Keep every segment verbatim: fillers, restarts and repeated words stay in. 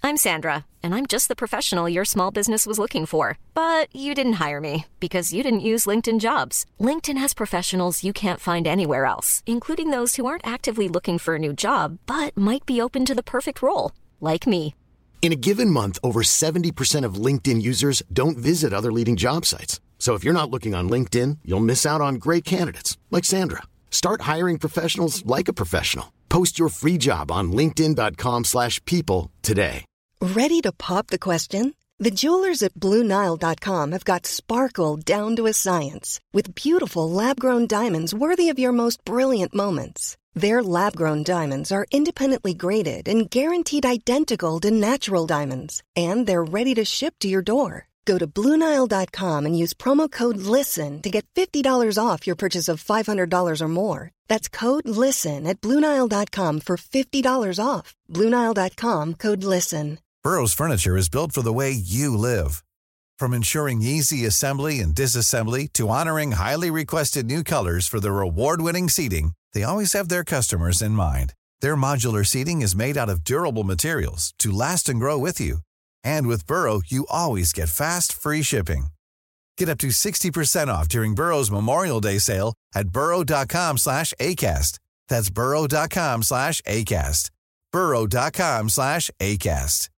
I'm Sandra, and I'm just the professional your small business was looking for. But you didn't hire me because you didn't use LinkedIn Jobs. LinkedIn has professionals you can't find anywhere else, including those who aren't actively looking for a new job, but might be open to the perfect role, like me. In a given month, over seventy percent of LinkedIn users don't visit other leading job sites. So if you're not looking on LinkedIn, you'll miss out on great candidates like Sandra. Start hiring professionals like a professional. Post your free job on linkedin dot com slash people today. Ready to pop the question? The jewelers at Blue Nile dot com have got sparkle down to a science with beautiful lab-grown diamonds worthy of your most brilliant moments. Their lab-grown diamonds are independently graded and guaranteed identical to natural diamonds, and they're ready to ship to your door. Go to Blue Nile dot com and use promo code LISTEN to get fifty dollars off your purchase of five hundred dollars or more. That's code LISTEN at Blue Nile dot com for fifty dollars off. Blue Nile dot com, code LISTEN. Burrow's furniture is built for the way you live. From ensuring easy assembly and disassembly to honoring highly requested new colors for their award-winning seating, they always have their customers in mind. Their modular seating is made out of durable materials to last and grow with you. And with Burrow, you always get fast, free shipping. Get up to sixty percent off during Burrow's Memorial Day sale at burrow dot com slash ACAST. That's burrow dot com slash ACAST. burrow dot com slash ACAST.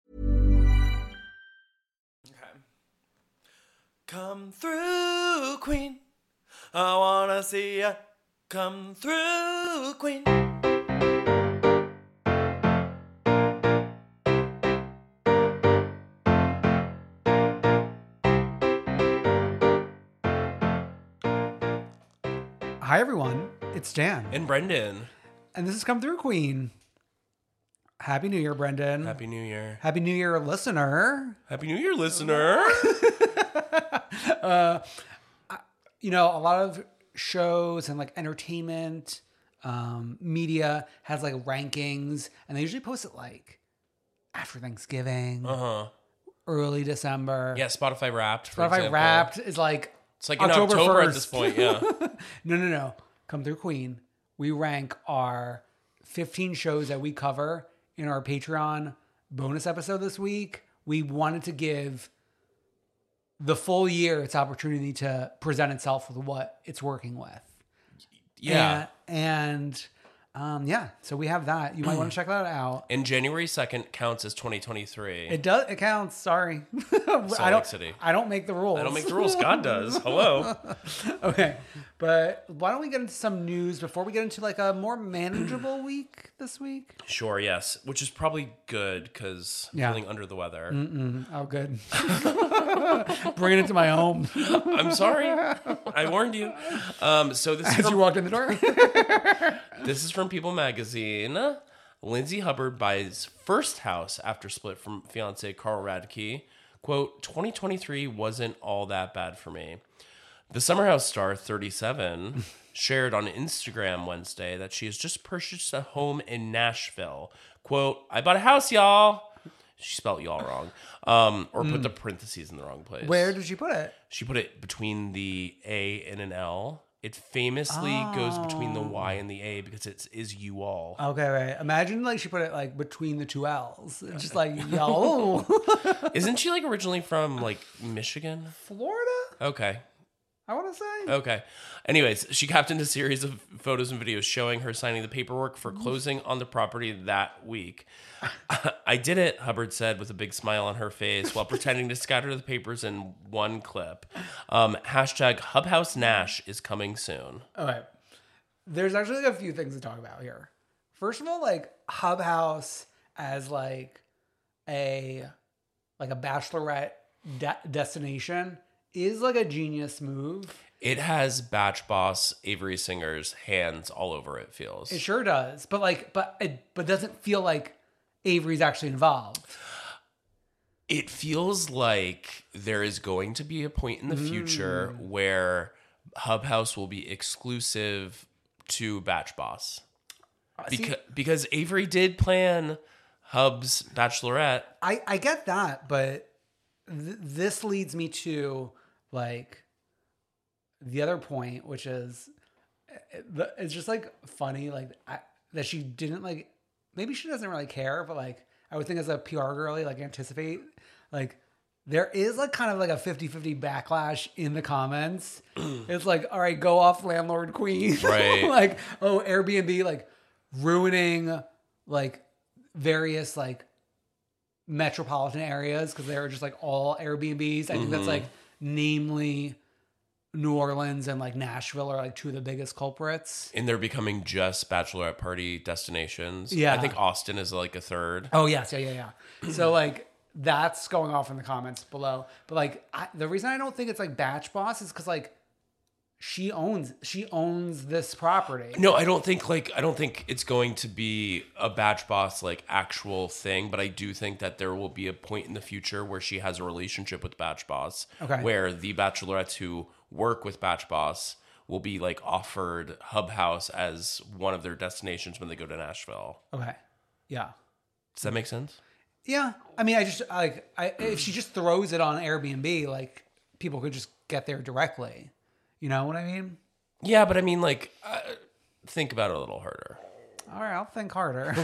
Okay. Come through, Queen. I wanna see ya. Come through, Queen. Hi, everyone. It's Dan. And Brendan. And this has Come Through, Queen. Happy New Year, Brendan. Happy New Year. Happy New Year, listener. Happy New Year, listener. uh, you know, a lot of shows and like entertainment um, media has like rankings, and they usually post it like after Thanksgiving, uh-huh. early December. Yeah, Spotify Wrapped, for Spotify example. Wrapped is like It's like in October October first. at this point, yeah. no, no, no. Come Through, Queen. We rank our fifteen shows that we cover in our Patreon bonus episode this week. We wanted to give the full year its opportunity to present itself with what it's working with. Yeah. And, and um, yeah, so we have that. You might want to check that out. And January second counts as twenty twenty-three. It does. It counts. Sorry. Salt I don't, Lake City. I don't make the rules. I don't make the rules. God does. Hello. Okay. But why don't we get into some news before we get into like a more manageable week this week? Sure, yes. Which is probably good because I'm Yeah. feeling under the weather. Mm-mm. Oh, good. Bring it into my home. I'm sorry. I warned you. Um, so this As is from, you walked in the door. This is from People Magazine. Lindsay Hubbard buys first house after split from fiance Carl Radke. Quote, twenty twenty-three wasn't all that bad for me. The Summer House star, thirty-seven, shared on Instagram Wednesday that she has just purchased a home in Nashville. Quote, I bought a house, y'all. She spelled y'all wrong. Um, or put the parentheses in the wrong place. Where did you put it? She put it between the A and an L. It famously oh. goes between the Y and the A because it is you all. Okay, right. Imagine like she put it like between the two L's. It's just like, yo. Isn't she like originally from like Michigan? Florida? Okay. I want to say. Okay. Anyways, she captioned a series of photos and videos showing her signing the paperwork for closing on the property that week. I did it, Hubbard said with a big smile on her face while pretending to scatter the papers in one clip. Um, hashtag Hubhouse Nash is coming soon. Okay. There's actually a few things to talk about here. First of all, like Hubhouse as like a like a bachelorette de- destination is like a genius move. It has Batch Boss Avery Singer's hands all over it, feels. It sure does. But like but it but doesn't feel like Avery's actually involved. It feels like there is going to be a point in the mm. future where Hubhouse will be exclusive to Batch Boss. Beca- because Avery did plan Hub's Bachelorette. I, I get that, but th- this leads me to like the other point, which is it's just like funny, like I, that she didn't like. Maybe she doesn't really care, but like I would think as a P R girly, like anticipate, like there is like kind of like a fifty-fifty backlash in the comments. It's like, all right, go off landlord queen. Right. Like, oh, Airbnb, like ruining like various like metropolitan areas because they're just like all Airbnbs. I think that's like namely New Orleans and like Nashville are like two of the biggest culprits. And they're becoming just bachelorette party destinations. Yeah. I think Austin is like a third. Oh yes, yeah, yeah, yeah. So like that's going off in the comments below. But like I, the reason I don't think it's like Batch Boss is because like she owns she owns this property. No, I don't think like I don't think it's going to be a Batch Boss like actual thing, but I do think that there will be a point in the future where she has a relationship with Batch Boss, Okay. where the bachelorettes who work with Batch Boss will be like offered Hub House as one of their destinations when they go to Nashville. Okay. Yeah. Does that make sense? Yeah. I mean, I just like I if she just throws it on Airbnb, like people could just get there directly. You know what I mean? Yeah, but I mean, like, uh, think about it a little harder. All right, I'll think harder.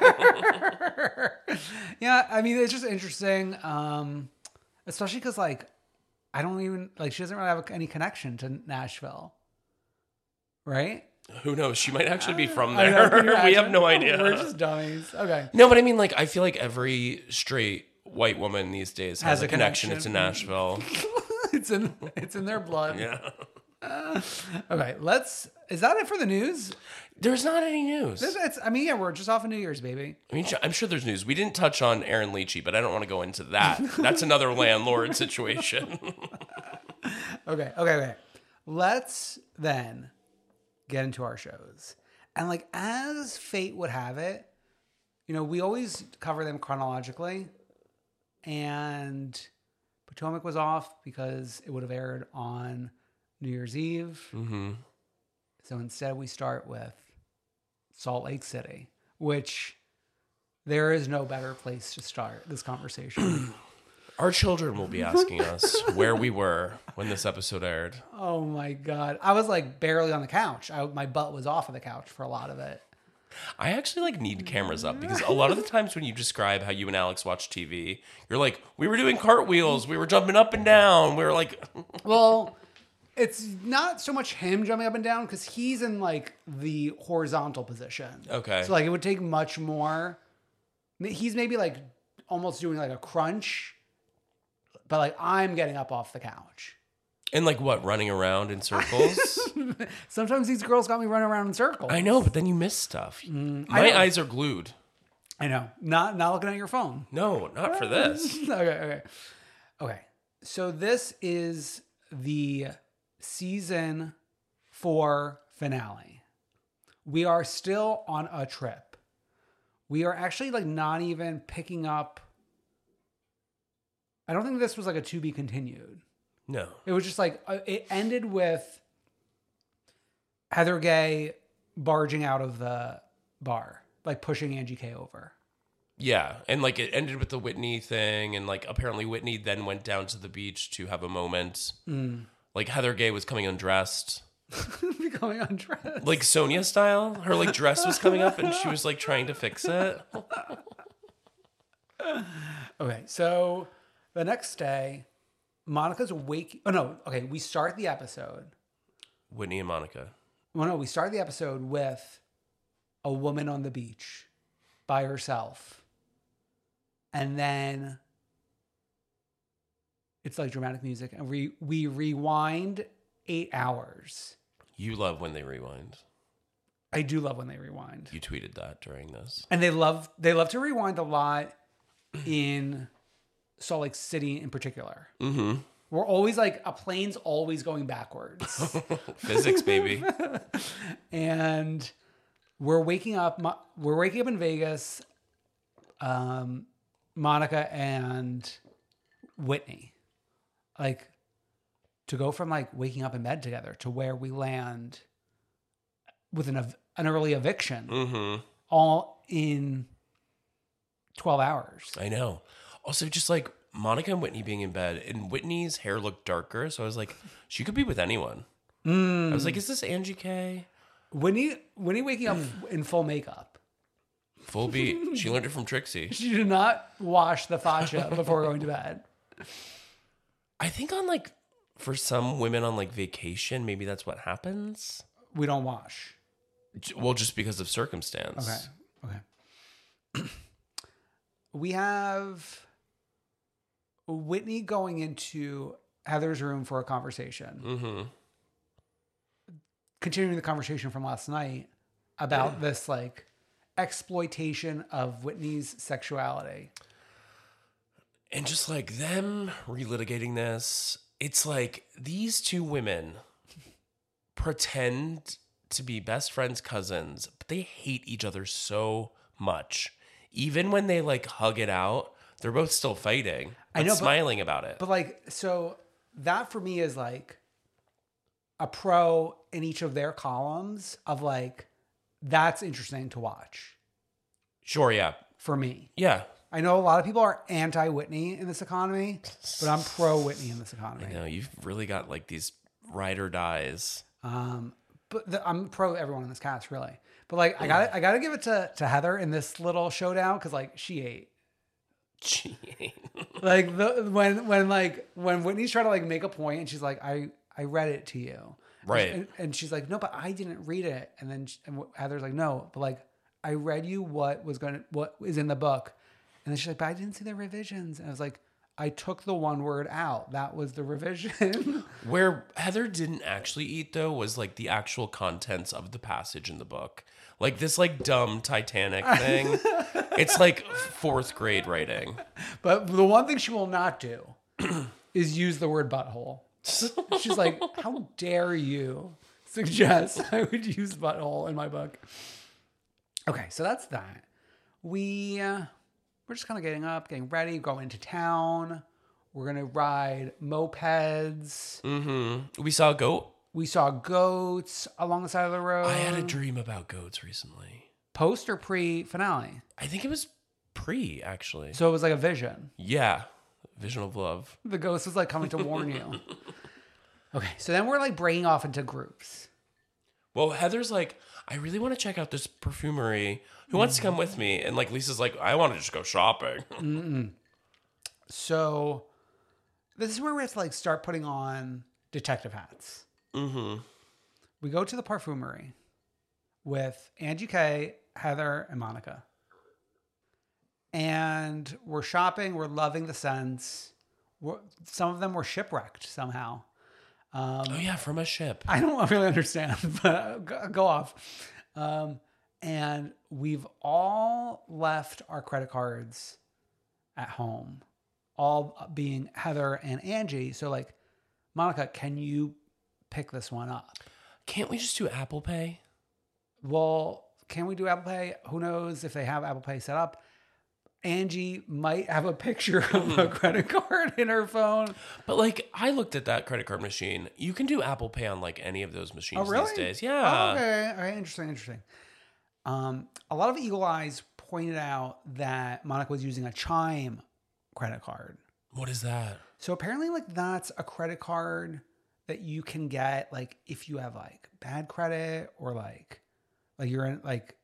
Yeah, I mean, it's just interesting, um, especially because, like, I don't even, like, she doesn't really have any connection to Nashville, right? Who knows? She might actually be from I know, there. can you We have imagine? no idea. We're just dummies. Okay. No, but I mean, like, I feel like every straight white woman these days has, Has a, a connection. connection. to Nashville. It's in it's in their blood. Yeah. Okay, let's, is that it for the news? There's not any news. It's, it's, I mean, yeah, we're just off of New Year's, baby. I mean, I'm sure there's news. We didn't touch on Aaron Leachy, but I don't want to go into that. That's another landlord situation. Okay, okay, okay. Let's then get into our shows. And like as fate would have it, you know, we always cover them chronologically. And Potomac was off because it would have aired on New Year's Eve. Mm-hmm. So instead we start with Salt Lake City, which there is no better place to start this conversation. Our children will be asking us where we were when this episode aired. Oh my God. I was like barely on the couch. I, my butt was off of the couch for a lot of it. I actually like need cameras up because a lot of the times when you describe how you and Alex watch T V, you're like, we were doing cartwheels, we were jumping up and down, we were like... Well, it's not so much him jumping up and down because he's in like the horizontal position. Okay. So like it would take much more. He's maybe like almost doing like a crunch, but like I'm getting up off the couch. And like what, running around in circles? Sometimes these girls got me running around in circles. I know, but then you miss stuff. I My know. eyes are glued. I know. Not not looking at your phone. No, not for this. okay, okay. Okay. So this is the season four finale. We are still on a trip. We are actually like not even picking up. I don't think this was like a to be continued. No. It was just like, uh, it ended with Heather Gay barging out of the bar, like pushing Angie K over. Yeah, and like it ended with the Whitney thing, and like apparently Whitney then went down to the beach to have a moment. Mm. Like Heather Gay was coming undressed. Becoming undressed. Like Sonia style. Her like dress was coming up and she was like trying to fix it. Okay, so the next day, Monica's waking. Oh no, okay, we start the episode. Whitney and Monica. Well, no, we start the episode with a woman on the beach by herself. And then it's like dramatic music. And we, we rewind eight hours. You love when they rewind. I do love when they rewind. You tweeted that during this. And they love they love to rewind a lot in Salt Lake City in particular. Mm-hmm. We're always like, a plane's always going backwards. Physics, baby. And we're waking up. Mo- We're waking up in Vegas. Um, Monica and Whitney, like, to go from like waking up in bed together to where we land with an ev- an early eviction, Mm-hmm. all in twelve hours. I know. Also, just like Monica and Whitney being in bed, and Whitney's hair looked darker, so I was like, she could be with anyone. Mm. I was like, is this Angie K? Whitney, Whitney waking up in full makeup. Full beat. She learned it from Trixie. She did not wash the fascia before going to bed. I think on like, for some women on like vacation, maybe that's what happens. We don't wash. Well, just because of circumstance. Okay. Okay. We have Whitney going into Heather's room for a conversation. Mm-hmm. Continuing the conversation from last night about this like exploitation of Whitney's sexuality. And just like them relitigating this, it's like these two women pretend to be best friends, cousins, but they hate each other so much. Even when they like hug it out, they're both still fighting. But I know, smiling but, about it. But like, so that for me is like a pro in each of their columns of like, that's interesting to watch. Sure, yeah. For me. Yeah. I know a lot of people are anti-Whitney in this economy, but I'm pro-Whitney in this economy. I know, you've really got like these ride or dies. Um, but the, I'm pro everyone in this cast, really. But like, I got I got to give it to to Heather in this little showdown because like she ate. She ate. Like the when when like when Whitney's trying to like make a point and she's like, I I read it to you, right? And, and she's like, no, but I didn't read it. And then she, and Heather's like, no, but like I read you what was going to what is in the book. And then she's like, but I didn't see the revisions. And I was like, I took the one word out. That was the revision. Where Heather didn't actually eat, though, was like the actual contents of the passage in the book. Like this like dumb Titanic thing. It's like fourth grade writing. But the one thing she will not do is use the word butthole. She's like, how dare you suggest I would use butthole in my book? Okay, so that's that. We... Uh, We're just kind of getting up, getting ready, going into town. We're going to ride mopeds. Mm-hmm. We saw a goat. We saw goats along the side of the road. I had a dream about goats recently. Post or pre-finale? I think it was pre, actually. So it was like a vision. Yeah. Vision of love. The ghost was like coming to warn you. Okay, so then we're like breaking off into groups. Well, Heather's like, I really want to check out this perfumery. Who wants to come with me? And like Lisa's like, I want to just go shopping. Mm-mm. So this is where we have to like start putting on detective hats. Mm-hmm. We go to the perfumery with Angie K, Heather, and Monica. And we're shopping. We're loving the scents. We're, some of them were shipwrecked somehow. Um, oh, yeah, from a ship. I don't really understand, but go, go off. Um, and we've all left our credit cards at home, all being Heather and Angie. So, like, Monica, can you pick this one up? Can't we just do Apple Pay? Well, can we do Apple Pay? Who knows if they have Apple Pay set up? Angie might have a picture of a credit card in her phone. But like, I looked at that credit card machine. You can do Apple Pay on like any of those machines oh, really? these days. Yeah. Oh, okay. All right. Interesting. Interesting. Um, a lot of Eagle Eyes pointed out that Monica was using a Chime credit card. What is that? So apparently, like, that's a credit card that you can get, like, if you have like bad credit or like, like you're in like.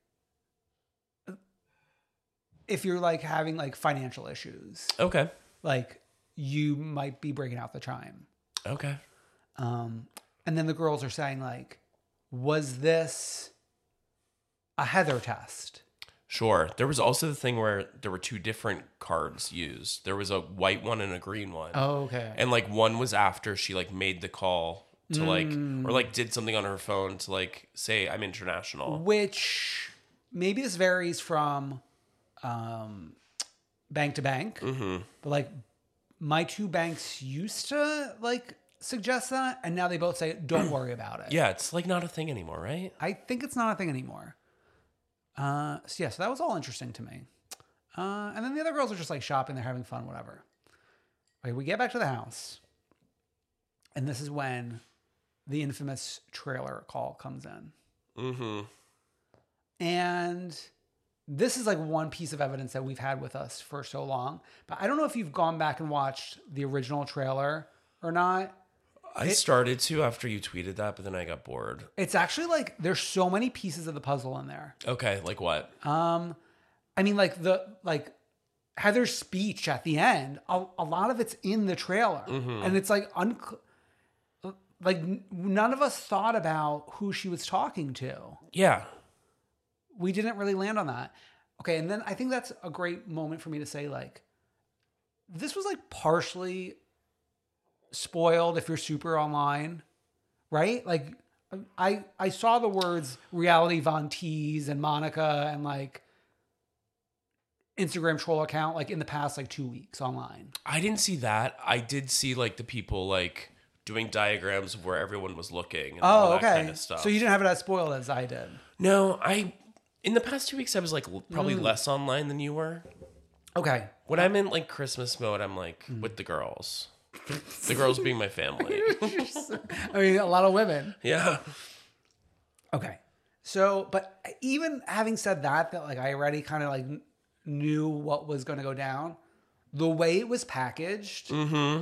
If you're like having like financial issues, okay, like you might be breaking out the Chime. Okay. Um, and then the girls are saying like, was this a Heather test? Sure. There was also the thing where there were two different cards used. There was a white one and a green one. Oh, okay. And like one was after she like made the call to like, Mm. or like did something on her phone to like say I'm international. Which maybe this varies from um, bank to bank, Mm-hmm. but like my two banks used to like suggest that, and now they both say don't worry about it. Yeah, it's like not a thing anymore, right? I think it's not a thing anymore. Uh, so yeah, so that was all interesting to me. Uh, and then the other girls are just like shopping, they're having fun, whatever. Okay, we get back to the house, and this is when the infamous trailer call comes in. Mm-hmm. And this is like one piece of evidence that we've had with us for so long. But I don't know if you've gone back and watched the original trailer or not. I It- started to after you tweeted that, but then I got bored. It's actually like there's so many pieces of the puzzle in there. Okay, like what? Um, I mean, like the like Heather's speech at the end, a, a lot of it's in the trailer, Mm-hmm. and it's like un, like n- none of us thought about who she was talking to. Yeah. We didn't really land on that. Okay, and then I think that's a great moment for me to say, like, this was like partially spoiled if you're super online, right? Like, I I saw the words reality Von Teese and Monica and like Instagram troll account like in the past like two weeks online. I didn't see that. I did see like the people like doing diagrams of where everyone was looking and all Oh, that okay. kind of stuff. So you didn't have it as spoiled as I did. No, I in the past two weeks I was like l- probably Mm. less online than you were. Okay. When I'm in like Christmas mode, I'm like Mm. with the girls. The girls being my family. I mean, a lot of women. Yeah. Okay. So, but even having said that, that like I already kind of like kn- knew what was going to go down, the way it was packaged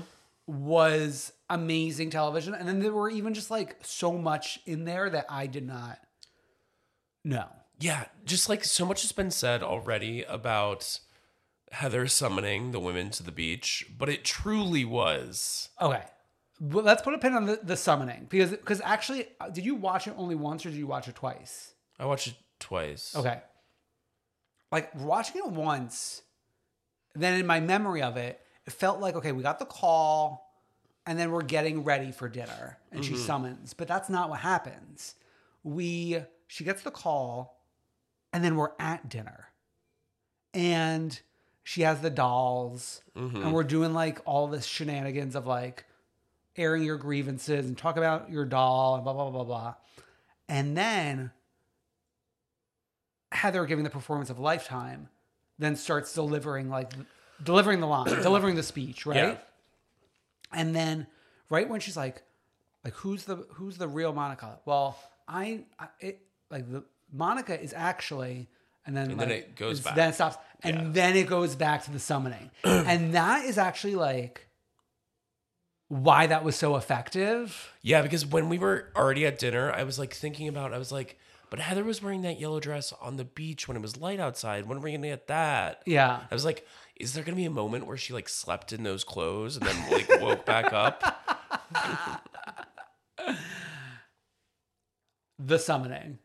was amazing television. And then there were even just like so much in there that I did not know. Yeah, just like so much has been said already about Heather summoning the women to the beach, but it truly was. Okay. Well, let's put a pin on the, the summoning because because actually, uh, did you watch it only once or did you watch it twice? I watched it twice. Okay. Like watching it once, then in my memory of it, it felt like, okay, we got the call and then we're getting ready for dinner and she summons, but that's not what happens. We, she gets the call and then we're at dinner and she has the dolls and we're doing like all this shenanigans of like airing your grievances and talk about your doll and blah, blah, blah, blah. And then Heather, giving the performance of a lifetime, then starts delivering like delivering the line, delivering the speech, right? Yeah. And then right when she's like, like who's the who's the real Monica? Well, I, I it like the Monica is actually, and then And like, then it goes it's- back. Then it stops, and Yeah. then it goes back to the summoning, and that is actually like why that was so effective. Yeah, because when we were already at dinner, I was like thinking about, I was like, but Heather was wearing that yellow dress on the beach when it was light outside. When are we going to get that? Yeah. I was like, is there going to be a moment where she like slept in those clothes and then like woke back up? The summoning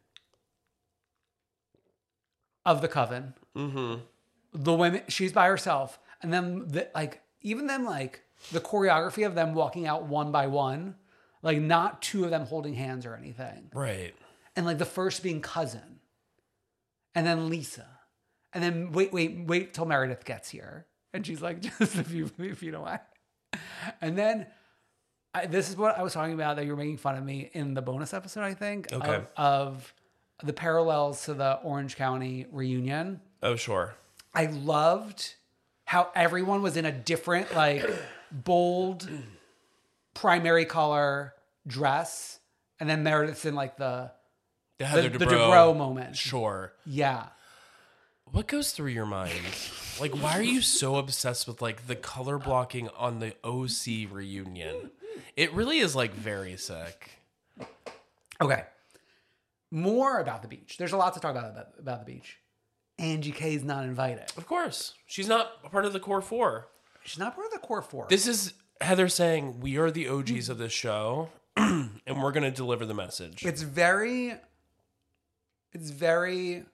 of the coven. Mm-hmm. The women, she's by herself, and then the, like even them like the choreography of them walking out one by one, like not two of them holding hands or anything, Right. and like the first being cousin, and then Lisa, and then wait, wait, wait till Meredith gets here, and she's like just a few feet away, and then. I, this is what I was talking about that you were making fun of me in the bonus episode, I think, Okay. of, of the parallels to the Orange County reunion. Oh, sure. I loved how everyone was in a different, like, bold primary color dress. And then Meredith's in, like, the, The the, Heather the Dubrow. Dubrow moment. Sure. Yeah. What goes through your mind? Like, why are you so obsessed with like the color blocking on the O C reunion? It really is like very sick. Okay. More about the beach. There's a lot to talk about about, about the beach. Angie K's not invited. Of course. She's not a part of the core four. She's not part of the core four. This is Heather saying, we are the O Gs of this show, and we're going to deliver the message. It's very, it's very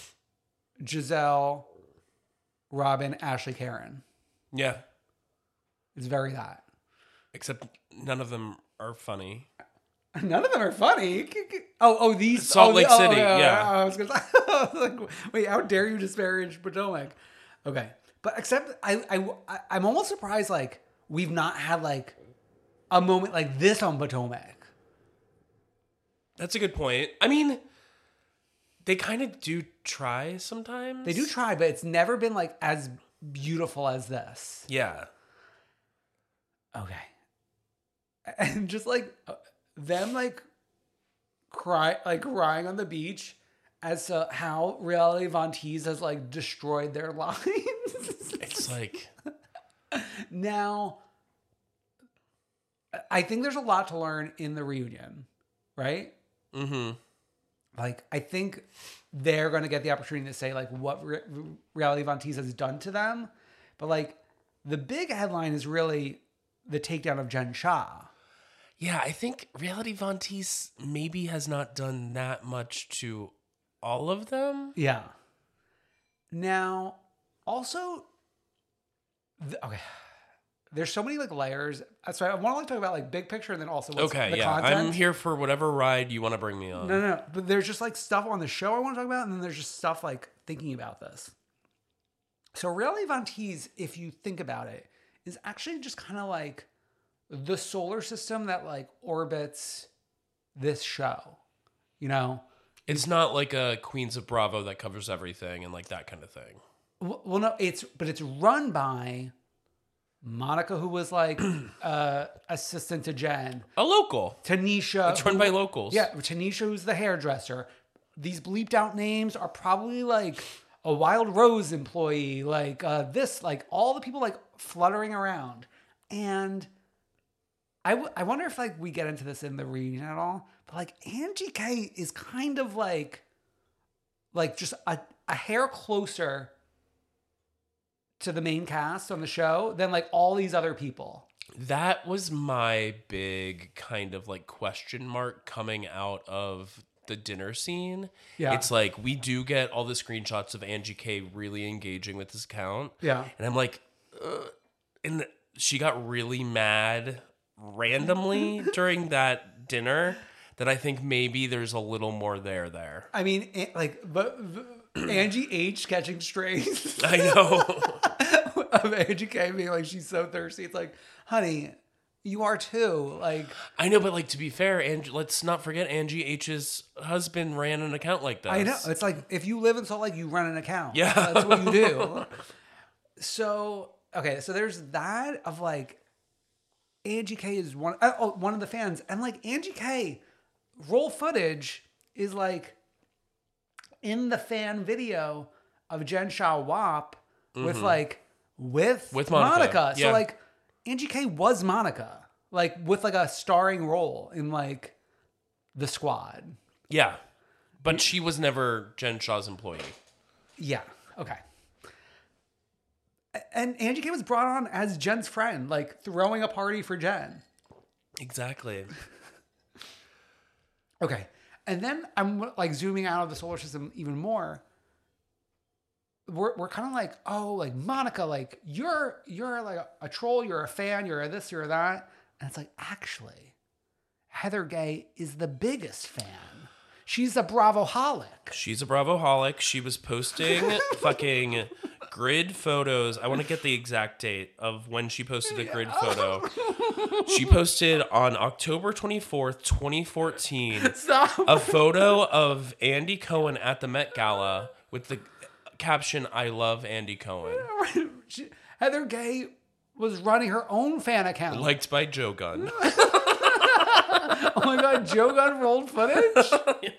Giselle, Robin, Ashley, Karen. Yeah. It's very that. Except none of them are funny. None of them are funny. Oh, oh, these Salt oh, Lake oh, City, oh, yeah. I was gonna, I was like, wait, how dare you disparage Potomac? Okay, but except I, I, I'm almost surprised. Like we've not had like a moment like this on Potomac. That's a good point. I mean, they kind of do try sometimes. They do try, but it's never been like as beautiful as this. Yeah. Okay. And just like uh, them like cry like crying on the beach as to how Reality Von Teese has like destroyed their lives. It's like Now I think there's a lot to learn in the reunion, right? mm-hmm. like, I think they're going to get the opportunity to say, like, what Re- Reality Von Teese has done to them. But, like, the big headline is really the takedown of Jen Shah. Yeah, I think Reality Von Teese maybe has not done that much to all of them. Yeah. Now, also, th- okay, there's so many like layers. So I want to like talk about like big picture and then also what's Okay, the yeah, content. I'm here for whatever ride you want to bring me on. No, no, no, but there's just like stuff on the show I want to talk about, and then there's just stuff like thinking about this. So Reality Von Teese, if you think about it, is actually just kind of like the solar system that like orbits this show. You know, It's not like a Queens of Bravo that covers everything and like that kind of thing. well, no, it's but it's run by Monica, who was like uh, assistant to Jen. A local. Tanisha. It's run who- by locals. Yeah, Tanisha, who's the hairdresser. These bleeped out names are probably like a Wild Rose employee, like uh, this, like all the people like fluttering around. And I, w- I wonder if like we get into this in the reading at all, but like Angie K is kind of like, like just a, a hair closer to the main cast on the show than like all these other people. That was my big kind of like question mark coming out of the dinner scene. Yeah. It's like we do get all the screenshots of Angie K really engaging with this account. Yeah. And I'm like, Ugh. And she got really mad randomly during that dinner that I think maybe there's a little more there there. I mean, it, like, but Angie H catching strays. I know. Of Angie K being like, she's so thirsty. It's like, honey, you are too. Like, I know, but like to be fair, Angie, let's not forget Angie H's husband ran an account like this. I know. It's like if you live in Salt Lake, you run an account. Yeah. That's what you do. So, okay, so there's that of like Angie K is one uh, oh, one of the fans, and like Angie K roll footage is like in the fan video of Jen Shah W A P with like with, With Monica, So yeah. like Angie K was Monica, like with like a starring role in like the squad. Yeah. But she was never Jen Shah's employee. Yeah. Okay. And Angie K was brought on as Jen's friend, like throwing a party for Jen. Exactly. Okay. And then I'm like zooming out of the solar system even more. We're we're kind of like, oh, like Monica, like you're you're like a, a troll, you're a fan, you're a this, you're a that. And it's like, actually, Heather Gay is the biggest fan. She's a Bravo-holic. She's a Bravo-holic. She was posting fucking grid photos. I want to get the exact date of when she posted a grid photo. She posted on October twenty-fourth, twenty fourteen, Stop. a photo of Andy Cohen at the Met Gala with the caption, "I love Andy Cohen." She, Heather Gay was running her own fan account. Liked by Joe Gunn. Oh my God, Joe Gunn rolled footage?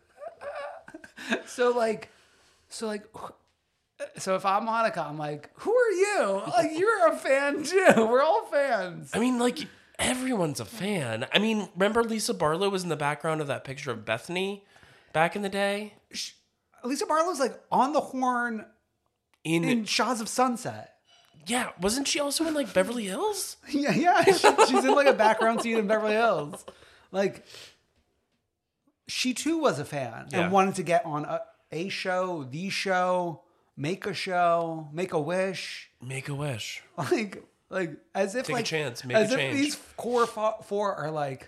So like, so like, so if I'm Monica, I'm like, who are you? Like, you're a fan too. We're all fans. I mean, like, everyone's a fan. I mean, remember Lisa Barlow was in the background of that picture of Bethany back in the day? Lisa Barlow's like on the horn In, in Shaws of Sunset. yeah, wasn't she also in like Beverly Hills? Yeah, yeah. She, she's in like a background scene in Beverly Hills. Like, she too was a fan Yeah. and wanted to get on a, a show, the show, make a show, make a wish. Make a wish. Like, like as if Take a like chance, make as a if change. these core fo- four are like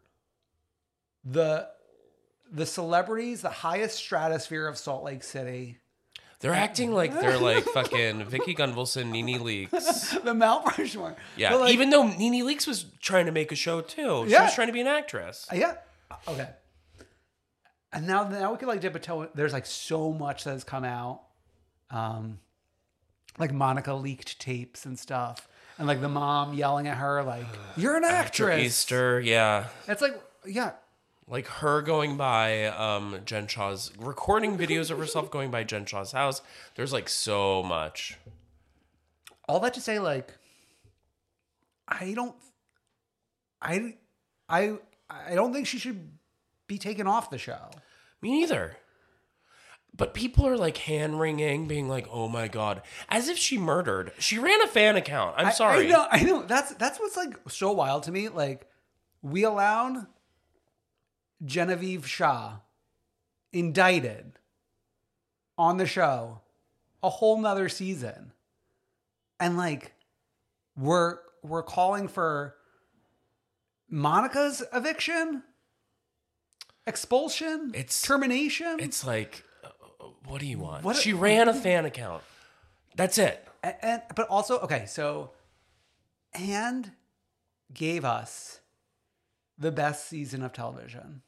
the the celebrities, the highest stratosphere of Salt Lake City. They're acting like they're like fucking Vicky Gunvalson, Nene Leakes. The Mount Rushmore. Yeah, But, like, even though Nene Leakes was trying to make a show too. She Yeah. was trying to be an actress. yeah. Okay. And now, now we can like dip a toe. There's like so much that has come out. Um, like Monica leaked tapes and stuff, and like the mom yelling at her like, "You're an After actress." Easter, yeah. It's like, yeah, Like her going by um, Jen Shah's, recording videos of herself going by Jen Shah's house. There's like so much. all that to say, like, I don't, I, I, I don't think she should be taken off the show. Me neither. But people are like hand wringing, being like, "Oh my god," as if she murdered. She ran a fan account. I'm I, sorry. I know. I know. That's that's what's like so wild to me. Like, we allowed Genevieve Shaw indicted on the show a whole nother season, and like, we're we're calling for Monica's eviction, expulsion, It's termination. It's like, uh, what do you want? What- she ran a fan account. That's it. And, and but also, okay, so and gave us the best season of television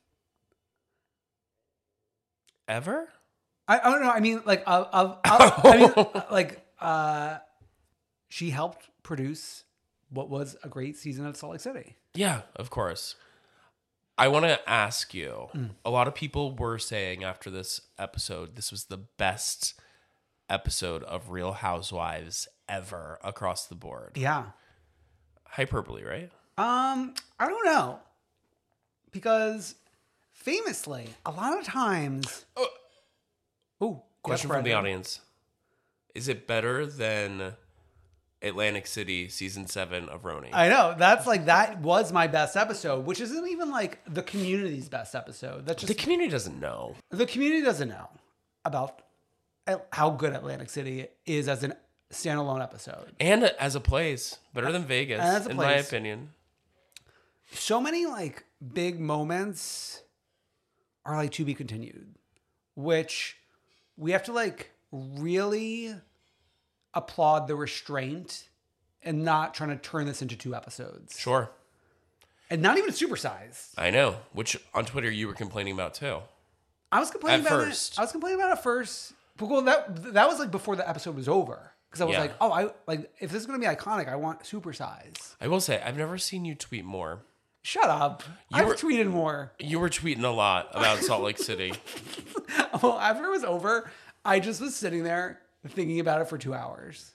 Ever? I, I don't know. I mean, like, of, of, of I mean, like, uh, she helped produce what was a great season of Salt Lake City. Yeah, of course. I want to ask you. Mm. A lot of people were saying after this episode, this was the best episode of Real Housewives ever across the board. Yeah. Hyperbole, right? Um, I don't know. Because famously, a lot of times... Uh, oh, question from the audience. Is it better than Atlantic City season seven of Roni? I know. That's like, that was my best episode, which isn't even like the Community's best episode. That's just... The Community doesn't know. The Community doesn't know about how good Atlantic City is as a standalone episode. And as a place. Better than Vegas, as a in place. my opinion. So many like big moments are like to be continued, which we have to like really applaud the restraint and not trying to turn this into two episodes. Sure. And not even supersized. I know, which on Twitter you were complaining about too. I was complaining At about first. it. I was complaining about it first. But well, that that was like before the episode was over. Because I was Yeah. like, oh, I like if this is gonna be iconic, I want supersize. I will say, I've never seen you tweet more. Shut up. You I've were- tweeted more. You were tweeting a lot about Salt Lake City. Well, after it was over, I just was sitting there thinking about it for two hours.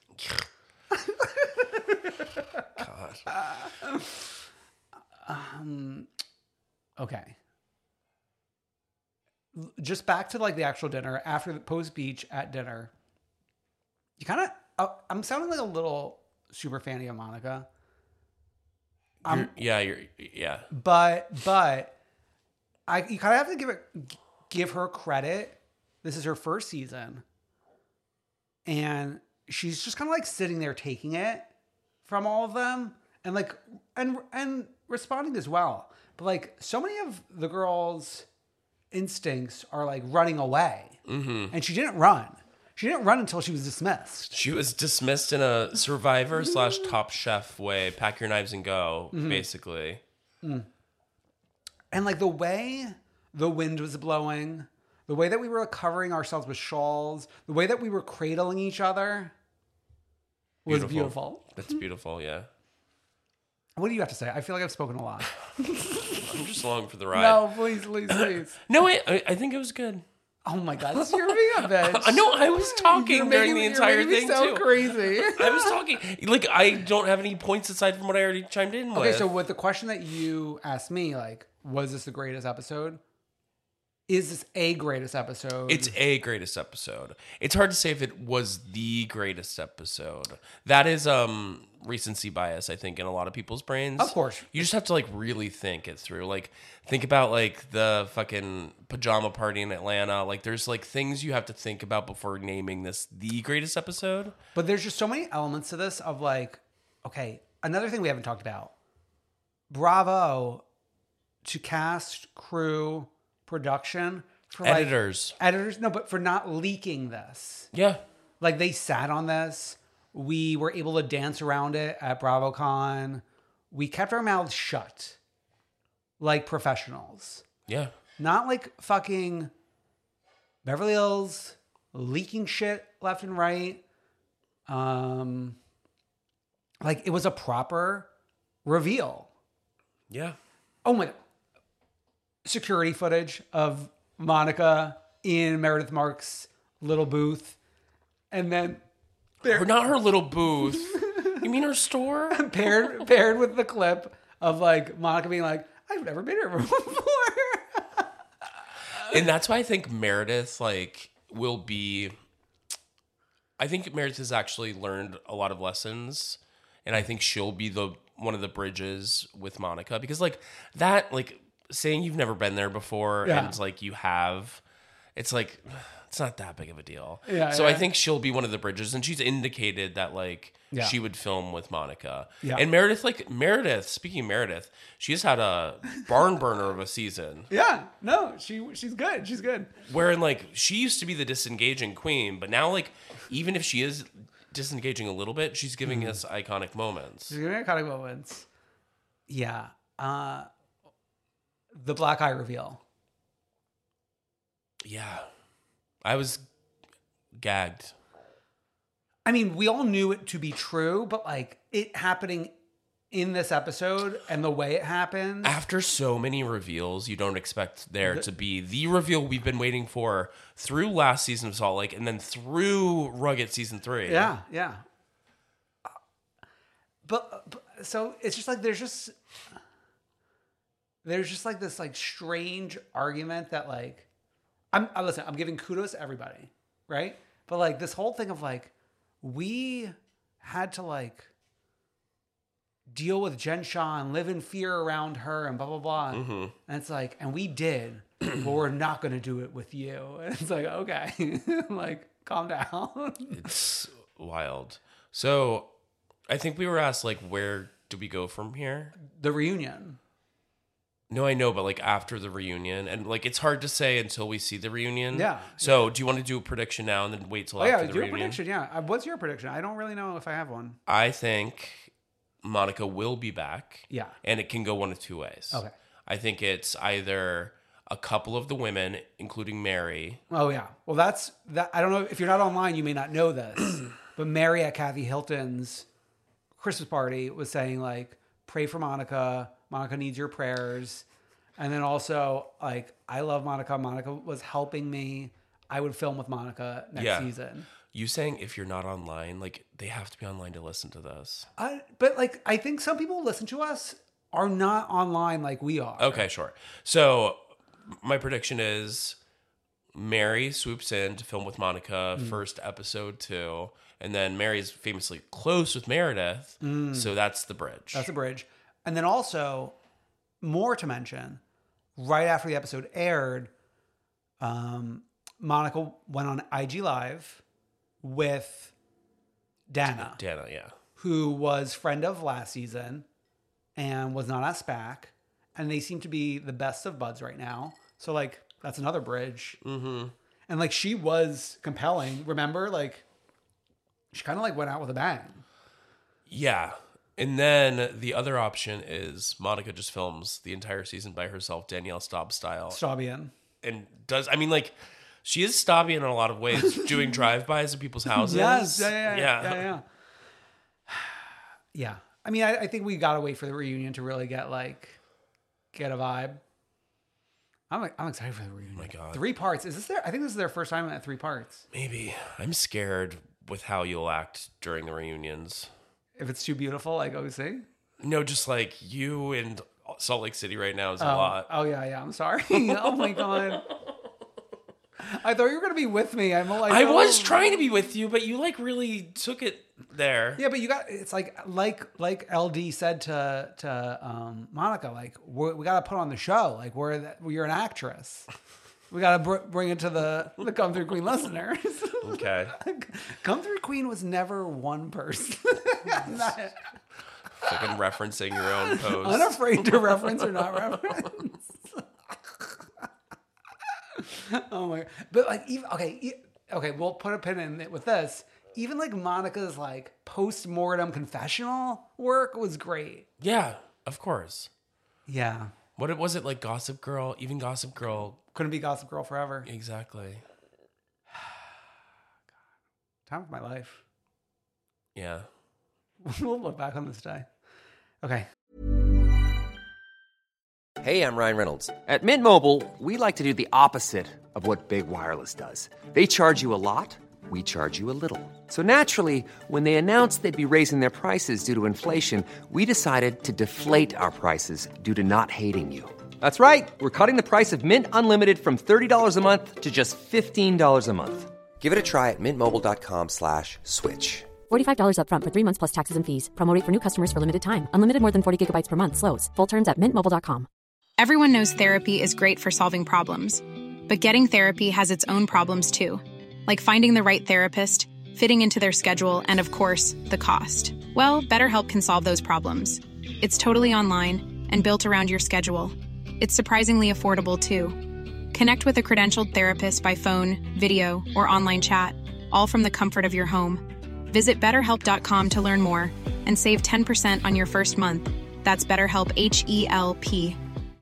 God. Uh, um, okay. Just back to like the actual dinner after the post beach at dinner. You kind of, uh, I'm sounding like a little super fanny of Monica. You're, yeah, you're, yeah. But, but I, you kind of have to give it, give her credit. This is her first season. And she's just kind of like sitting there taking it from all of them and like, and, and responding as well. But like so many of the girls' instincts are like running away. Mm-hmm. And she didn't run. She didn't run until she was dismissed. She was dismissed in a Survivor slash Top Chef way. Pack your knives and go, mm-hmm. basically. Mm. And like the way the wind was blowing, the way that we were covering ourselves with shawls, the way that we were cradling each other was beautiful. beautiful. That's beautiful, yeah. What do you have to say? I feel like I've spoken a lot. I'm just along for the ride. No, please, please, please. No, wait, I, I think it was good. Oh my God, this is your being a bitch. I know, I was talking You're during making, the entire you're making thing, me so too. crazy. I was talking. Like, I don't have any points aside from what I already chimed in with. Okay, so with the question that you asked me, like, was this the greatest episode? Is this a greatest episode? It's a greatest episode. It's hard to say if it was the greatest episode. That is um recency bias, I think, in a lot of people's brains. Of course. You just have to like really think it through. Like think about like the fucking pajama party in Atlanta. Like there's like things you have to think about before naming this the greatest episode. But there's just so many elements to this of like, okay, another thing we haven't talked about. Bravo to cast, crew, production, for like, Editors. editors, no, but for not leaking this. Yeah. Like they sat on this. We were able to dance around it at BravoCon. We kept our mouths shut like professionals. Yeah. Not like fucking Beverly Hills leaking shit left and right. Um, like it was a proper reveal. Yeah. Oh my God. Security footage of Monica in Meredith Marks' little booth. And then Or not her little booth. You mean her store? paired paired with the clip of like Monica being like, I've never been here before. And that's why I think Meredith, like, will be... I think Meredith has actually learned a lot of lessons, and I think she'll be the one of the bridges with Monica. Because, like, that, like, saying you've never been there before Yeah. and it's like you have, it's like... It's not that big of a deal. Yeah, so yeah. I think she'll be one of the bridges, and she's indicated that like Yeah. she would film with Monica. Yeah. And Meredith, like Meredith, speaking of Meredith, she's had a barn burner of a season. Yeah, no, she she's good. She's good. Wherein like she used to be the disengaging queen, but now like even if she is disengaging a little bit, she's giving us iconic moments. She's giving iconic moments. Yeah. Uh, the black eye reveal. Yeah. I was gagged. I mean, we all knew it to be true, but like it happening in this episode and the way it happened. After so many reveals, you don't expect there to be the reveal we've been waiting for through last season of Salt Lake and then through Rugged season three. Yeah, yeah. But, but so it's just like there's just there's just like this like strange argument that like I'm I, listen, I'm giving kudos to everybody, right? But like this whole thing of like we had to like deal with Jen Shah and live in fear around her and blah blah blah. Mm-hmm. And it's like, and we did, but we're not going to do it with you. And it's like, okay, like calm down. It's wild. So I think we were asked like, where do we go from here? The reunion. No, I know, but like after the reunion, and like it's hard to say until we see the reunion. Yeah. So do you want to do a prediction now and then wait till Oh after yeah, the your reunion? prediction. Yeah, Uh, what's your prediction? I don't really know if I have one. I think Monica will be back. Yeah. And it can go one of two ways. Okay. I think it's either a couple of the women, including Mary. Oh yeah. Well, that's that. I don't know if you're not online, you may not know this, but Mary at Kathy Hilton's Christmas party was saying like, pray for Monica. Monica needs your prayers. And then also like, I love Monica. Monica was helping me. I would film with Monica next Yeah. season. You saying if you're not online, like they have to be online to listen to this. I, but like, I think some people who listen to us are not online like we are. Okay, sure. So my prediction is Mary swoops in to film with Monica, Mm. first episode two, and then Mary's famously close with Meredith, so that's the bridge. Mm. That's a bridge. And then also, more to mention, right after the episode aired, um, Monica went on I G Live with Dana, Dana, yeah. who was friend of last season and was not asked back. And they seem to be the best of buds right now. So, like, that's another bridge. Mm-hmm. And, like, she was compelling. Remember? Like, she kind of, like, went out with a bang. Yeah. And then the other option is Monica just films the entire season by herself, Danielle Staub style. Stabian. And does, I mean, like, she is Stabian in a lot of ways, doing drive-bys at people's houses. Yes. Yeah, yeah, yeah. Yeah. Yeah, yeah. Yeah. I mean, I, I think we got to wait for the reunion to really get, like, get a vibe. I'm like, I'm excited for the reunion. Oh my God. Three parts. Is this their, I think this is their first time at three parts. Maybe. I'm scared with how you'll act during the reunions. If it's too beautiful, like O C. No, just like you and Salt Lake City right now is a Oh, lot. oh yeah, yeah. I'm sorry. Oh my God. I thought you were going to be with me. I'm like, I oh. was trying to be with you, but you like really took it there. Yeah, but you got, it's like, like, like L D said to, to, um, Monica, like, we're, we got to put on the show. Like, we're, the, you're an actress. We got to br- bring it to the, the Come Through Queen listeners. Okay. Come Through Queen was never one person. I'm not Fucking referencing your own post. unafraid to reference or not reference. Oh my, but like, even, okay, e- okay, we'll put a pin in it with this. Even like Monica's like post-mortem confessional work was great. Yeah, of course. Yeah. What was it like Gossip Girl? Even Gossip Girl. Couldn't be Gossip Girl forever. Exactly. Time of my life. Yeah. We'll look back on this day. Okay. Hey, I'm Ryan Reynolds. At Mint Mobile, we like to do the opposite of what Big Wireless does. They charge you a lot, we charge you a little. So naturally, when they announced they'd be raising their prices due to inflation, we decided to deflate our prices due to not hating you. That's right. We're cutting the price of Mint Unlimited from thirty dollars a month to just fifteen dollars a month. Give it a try at mintmobile.com slash switch. forty-five dollars up front for three months plus taxes and fees. Promo rate for new customers for limited time. Unlimited more than forty gigabytes per month. Slows full terms at mint mobile dot com. Everyone knows therapy is great for solving problems. But getting therapy has its own problems too. Like finding the right therapist, fitting into their schedule, and of course, the cost. Well, BetterHelp can solve those problems. It's totally online and built around your schedule. It's surprisingly affordable too. Connect with a credentialed therapist by phone, video, or online chat, all from the comfort of your home. Visit better help dot com to learn more and save ten percent on your first month. That's BetterHelp, H E L P.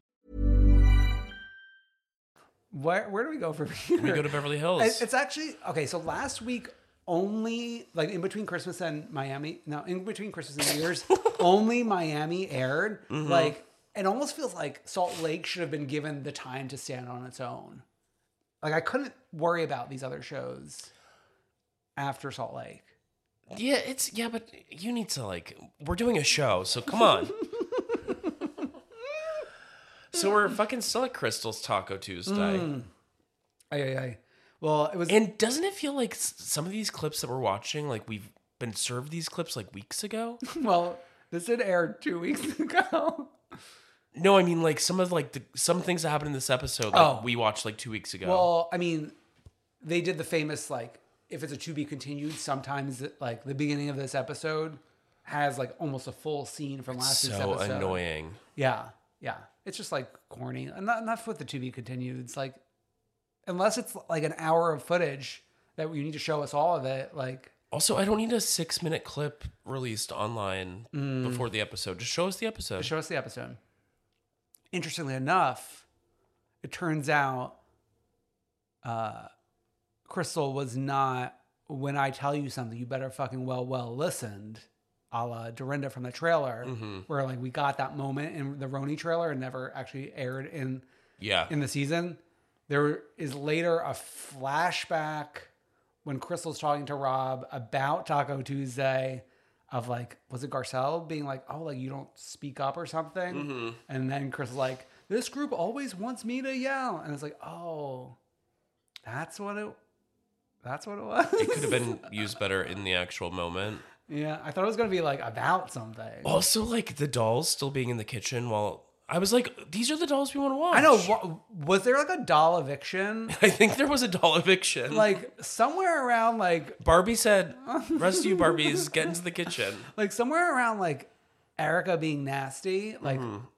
Where where do we go from here? We go to Beverly Hills. It- It's actually okay. So last week, only like in between Christmas and Miami. No, in between Christmas and New Year's, only Miami aired. Mm-hmm. Like it almost feels like Salt Lake should have been given the time to stand on its own. Like I couldn't worry about these other shows after Salt Lake. Yeah, it's yeah, but you need to like. We're doing a show, so come on. So we're fucking still at Crystal's Taco Tuesday. Mm. Aye, aye, aye. Well, it was. And doesn't it feel like s- some of these clips that we're watching, like we've been served these clips like weeks ago? Well, this did air two weeks ago. No, I mean like some of like the some things that happened in this episode like Oh. we watched like two weeks ago. Well, I mean, they did the famous like if it's a to be continued. Sometimes like the beginning of this episode has like almost a full scene from last week's so episode. annoying. Yeah, yeah. It's just like corny. And not enough with the to be continued. It's like unless it's like an hour of footage that you need to show us all of it. Like Also, I don't need a six minute clip released online Mm. before the episode. Just show us the episode. show us the episode. Interestingly enough, it turns out uh, Crystal was not when I tell you something, you better fucking well, well listened, a la Dorinda from the trailer, Mm-hmm. where like we got that moment in the Roni trailer and never actually aired in Yeah. in the season. There is later a flashback when Crystal's talking to Rob about Taco Tuesday of like, was it Garcelle being like, oh, like you don't speak up or something? Mm-hmm. And then Crystal's like, this group always wants me to yell. And it's like, oh, that's what it, that's what it was. It could have been used better in the actual moment. Yeah, I thought it was going to be like about something. Also, like the dolls still being in the kitchen while I was like, these are the dolls we want to watch. I know. wa- Was there like a doll eviction? I think there was a doll eviction. Like somewhere around like Barbie said, rest of you Barbies, get into the kitchen. like somewhere around like Erica being nasty, like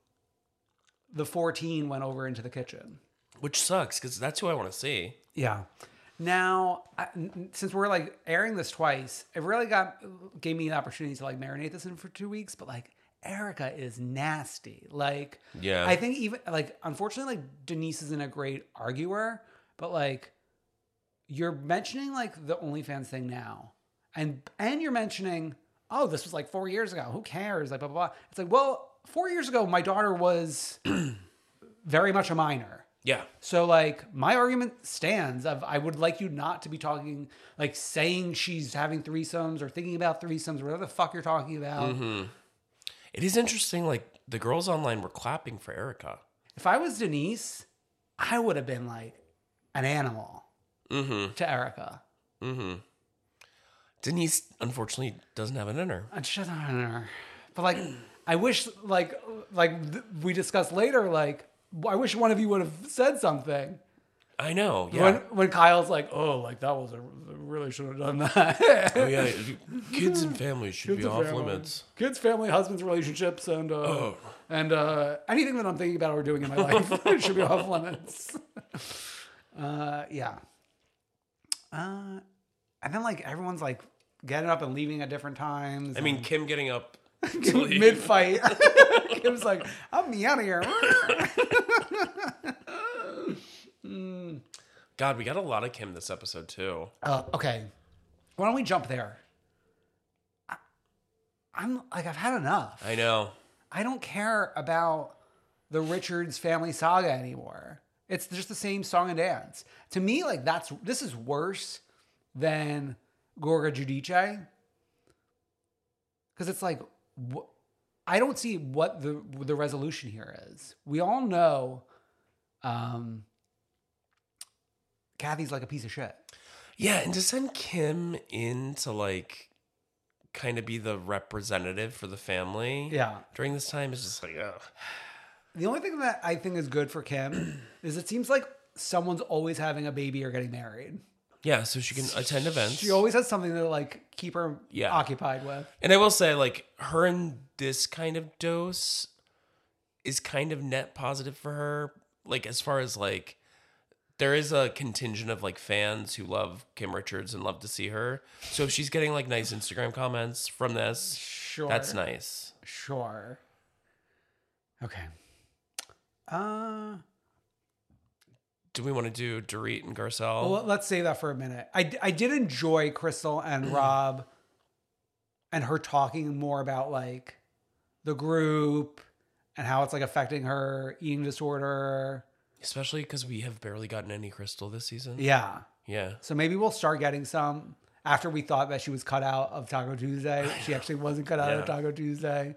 the fourteen went over into the kitchen. Which sucks, because that's who I want to see. Yeah. Now, I, n- since we're like airing this twice, it really got gave me the opportunity to like marinate this in for two weeks. But like Erica is nasty. Like, Yeah. I think even like unfortunately, like Denise isn't a great arguer, but like you're mentioning like the OnlyFans thing now, and and you're mentioning, oh, this was like four years ago. Who cares? Like blah blah blah. It's like, well, four years ago, my daughter was very much a minor. Yeah. So like my argument stands of I would like you not to be talking like saying she's having threesomes or thinking about threesomes or whatever the fuck you're talking about. Mm-hmm. It is interesting, like the girls online were clapping for Erica. If I was Denise, I would have been like an animal Mm-hmm. to Erica. Mm-hmm. Denise, unfortunately, doesn't have it in her. I just don't know. But like I wish like like th- we discussed later, like I wish one of you would have said something. I know, yeah. When when Kyle's like, oh, like that was a really should have done that. Oh, yeah. Kids and families should Kids be and off family. limits. Kids, family, husbands, relationships, and uh, Oh. and uh, anything that I'm thinking about or doing in my life should be off limits. uh, yeah. Uh, and then like everyone's like getting up and leaving at different times. I mean, and- Kim getting up to leave. mid fight. Kim's like, I'm me out of here. God, we got a lot of Kim this episode, too. Uh, okay, why don't we jump there? I, I'm like, I've had enough. I know. I don't care about the Richards family saga anymore. It's just the same song and dance. To me, like that's this is worse than Gorga Giudice. Because it's like, wh- I don't see what the the resolution here is. We all know um, Kathy's like a piece of shit. Yeah, and to send Kim in to like kind of be the representative for the family Yeah. during this time is just like, ugh. The only thing that I think is good for Kim is it seems like someone's always having a baby or getting married. Yeah, so she can attend events. She always has something to like keep her Yeah. occupied with. And I will say, like, her in this kind of dose is kind of net positive for her. Like, as far as like, there is a contingent of like fans who love Kim Richards and love to see her. So if she's getting like nice Instagram comments from this, Sure. that's nice. Sure. Okay. Uh, Do we want to do Dorit and Garcelle? well, let's save that for a minute. I, I did enjoy Crystal and Rob and her talking more about like the group and how it's like affecting her eating disorder. Especially because we have barely gotten any Crystal this season. Yeah. Yeah. So maybe we'll start getting some after we thought that she was cut out of Taco Tuesday. She actually wasn't cut out Yeah. of Taco Tuesday.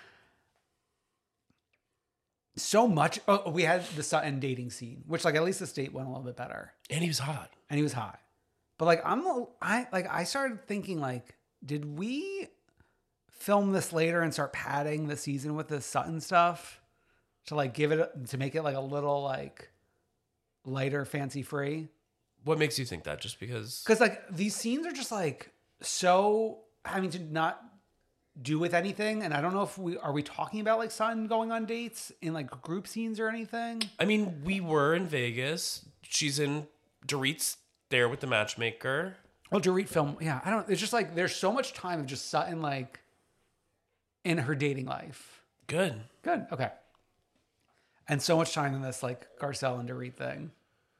So much. Oh, we had the Sutton dating scene, which like at least the state went a little bit better. And he was hot. And he was hot. But like I'm I like I started thinking like, did we film this later and start padding the season with this Sutton stuff? To like give it to make it like a little like lighter, fancy free. What makes you think that? Just because? Because like these scenes are just like so having to not do with anything, and I don't know if we are we talking about like Sutton going on dates in like group scenes or anything. I mean, we were in Vegas. She's in Dorit's there with the matchmaker. Well, Dorit film, yeah. I don't. It's just like there's so much time of just Sutton like in her dating life. Good. Good. Okay. And so much time in this like Garcelle and Dorit thing,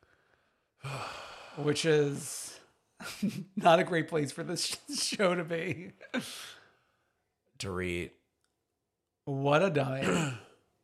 which is not a great place for this show to be. Dorit. What a dummy.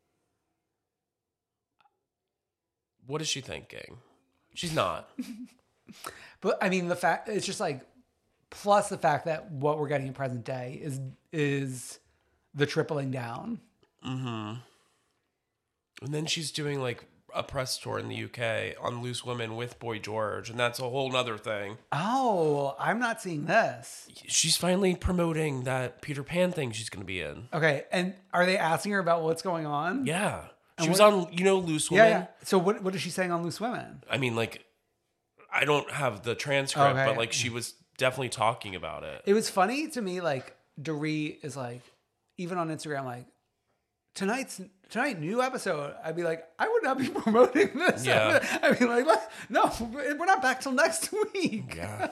What is she thinking? She's not. But I mean, the fact it's just like, plus the fact that what we're getting in present day is is the tripling down. Mm-hmm. And then she's doing like a press tour in the U K on Loose Women with Boy George, and that's a whole nother thing. Oh, I'm not seeing this. She's finally promoting that Peter Pan thing she's going to be in. Okay, and are they asking her about what's going on? Yeah. She And was what- on, you know, Loose Yeah, Women? yeah. So what what is she saying on Loose Women? I mean, like, I don't have the transcript, Okay. but like she was definitely talking about it. It was funny to me, like, Dorit is like, even on Instagram, like, tonight's tonight new episode. I'd be like, I would not be promoting this. Yeah. I'd be like, what? No, we're not back till next week. Yeah.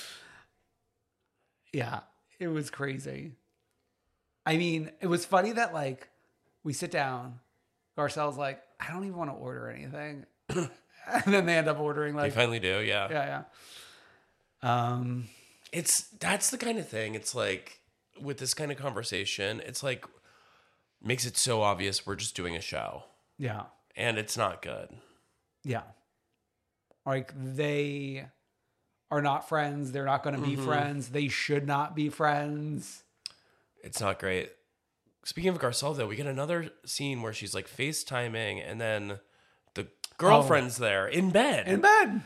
Yeah, it was crazy. I mean, it was funny that like we sit down, Garcelle's like, I don't even want to order anything. And then they end up ordering They like, finally do, yeah. yeah, yeah. Um, It's, that's the kind of thing. It's like, with this kind of conversation, it's like, makes it so obvious we're just doing a show. yeah, And it's not good. yeah. Like they are not friends. They're not going to be Mm-hmm. friends. They should not be friends. It's not great. Speaking of Garcelle, though, we get another scene where she's like FaceTiming, and then the girlfriend's there in bed. In bed.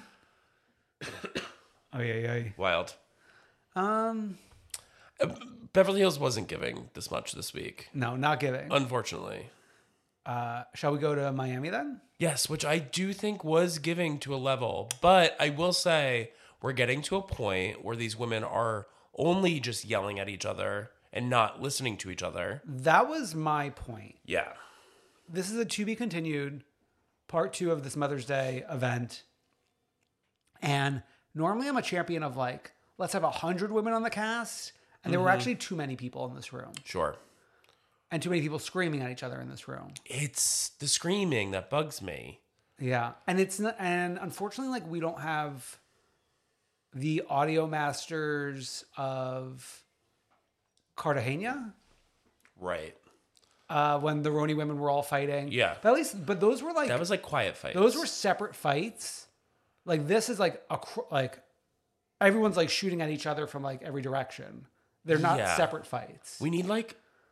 Oh yeah, yeah. Wild. Um, Beverly Hills wasn't giving this much this week, no, not giving. unfortunately. Uh, shall we go to Miami then? Yes, which I do think was giving to a level. But I will say we're getting to a point where these women are only just yelling at each other and not listening to each other. That was my point. Yeah. This is a to be continued part two of this Mother's Day event. And normally I'm a champion of like, let's have a hundred women on the cast. And there were actually too many people in this room. Sure. And too many people screaming at each other in this room. It's the screaming that bugs me. Yeah. And it's not, and unfortunately, like we don't have the audio masters of Cartagena. Right. Uh, when the Roni women were all fighting. Yeah. But at least, but those were like, That was like quiet fights. those were separate fights. Like this is like a cr- like everyone's like shooting at each other from like every direction. They're not Yeah. separate fights. We need like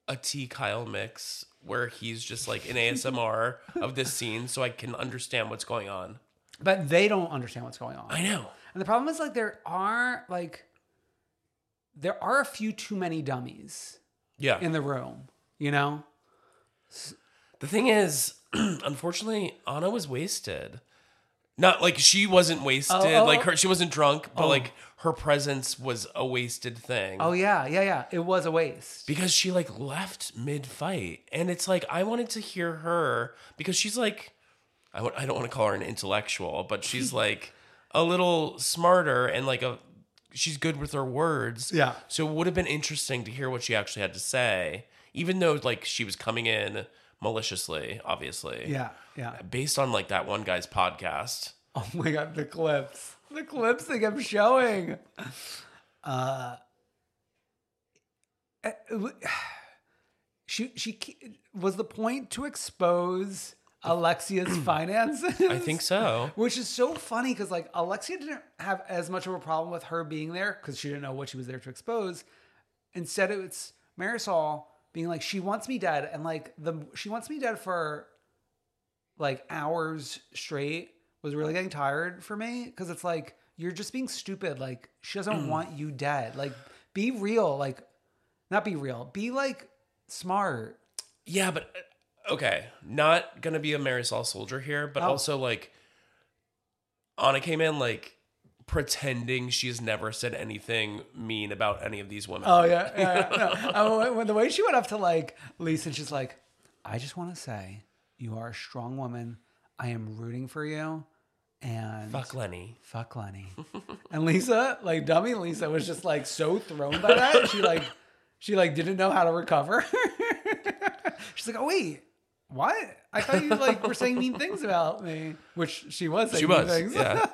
a T Kyle mix where he's just like an A S M R of this scene so I can understand what's going on. But they don't understand what's going on. I know. And the problem is like there are like there are a few too many dummies Yeah. in the room, you know? The thing is, unfortunately, Anna was wasted. Not like she wasn't wasted, Oh, oh, like her she wasn't drunk, but oh. like her presence was a wasted thing. Oh yeah, yeah, yeah. It was a waste. Because she like left mid-fight, and it's like I wanted to hear her because she's like I w- I don't want to call her an intellectual, but she's like a little smarter and like a she's good with her words. Yeah. So it would have been interesting to hear what she actually had to say, even though like she was coming in maliciously, obviously. Yeah, yeah. Based on like that one guy's podcast. Oh my god, the clips. The clips they kept showing. Uh she she was the point to expose Alexia's finances. I think so. Which is so funny because like Alexia didn't have as much of a problem with her being there because she didn't know what she was there to expose. Instead, it's Marisol being like, she wants me dead, and like the she wants me dead for like hours straight was really getting tired for me because it's like you're just being stupid. Like she doesn't want you dead. Like be real. Like not be real. Be like smart. Yeah, but okay, not gonna be a Marisol soldier here, but Oh. also like Anna came in like pretending she's never said anything mean about any of these women. Oh yeah, yeah. yeah. No. Oh, when the way she went up to like Lisa, and she's like, "I just want to say, you are a strong woman. I am rooting for you." And Fuck Lenny. Fuck Lenny. And Lisa, like dummy Lisa, was just like so thrown by that. She like, she like didn't know how to recover. She's like, "Oh wait, what? I thought you like were saying mean things about me," which she was saying She mean was. things. Yeah.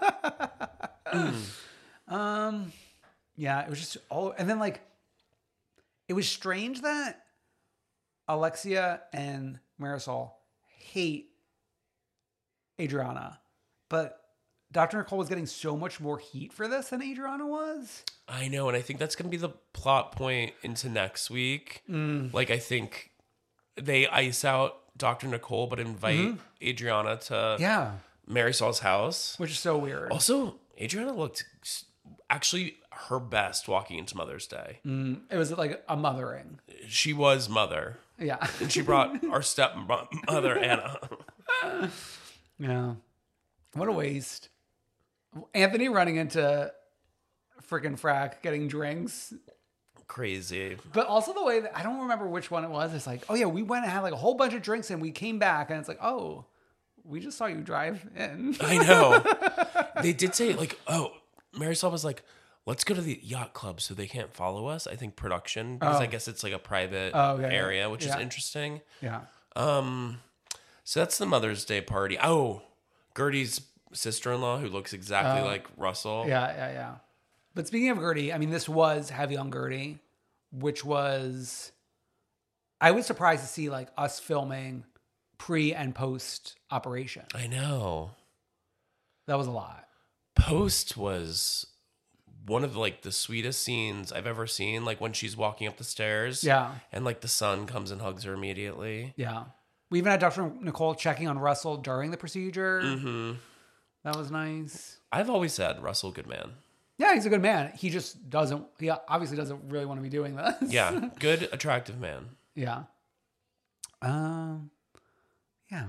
Um, yeah, it was just all, and then like, it was strange that Alexia and Marisol hate Adriana, but Doctor Nicole was getting so much more heat for this than Adriana was. I know, and I think that's gonna be the plot point into next week. Mm. Like I think they ice out Doctor Nicole, but invite Mhm. Adriana to Yeah, Marisol's house. which is so weird. Also, Adriana looked s- actually her best walking into Mother's Day. Mm, it was like a mothering. She was mother. Yeah. And she brought our stepmother, Anna. Yeah. What a waste. Anthony running into freaking Frack getting drinks. Crazy. But also the way that I don't remember which one it was. It's like, oh yeah, we went and had like a whole bunch of drinks and we came back and it's like, oh, we just saw you drive in. I know. They did say like, oh, Marisol was like, let's go to the yacht club so they can't follow us. I think production, because Oh. I guess it's like a private Oh, okay. area, which Yeah. is interesting. Yeah. Um, so that's the Mother's Day party. Oh, Gertie's sister-in-law who looks exactly Oh. like Russell. Yeah, yeah, yeah. But speaking of Gertie, I mean, this was heavy on Gertie, which was, I was surprised to see like us filming pre and post operation. I know. That was a lot. Post was one of like the sweetest scenes I've ever seen. Like when she's walking up the stairs. Yeah. And like the son comes and hugs her immediately. Yeah. We even had Doctor Nicole checking on Russell during the procedure. Mm-hmm. That was nice. I've always said Russell, good man. Yeah, he's a good man. He just doesn't, he obviously doesn't really want to be doing this. Yeah. Good, attractive man. Yeah. Um, yeah.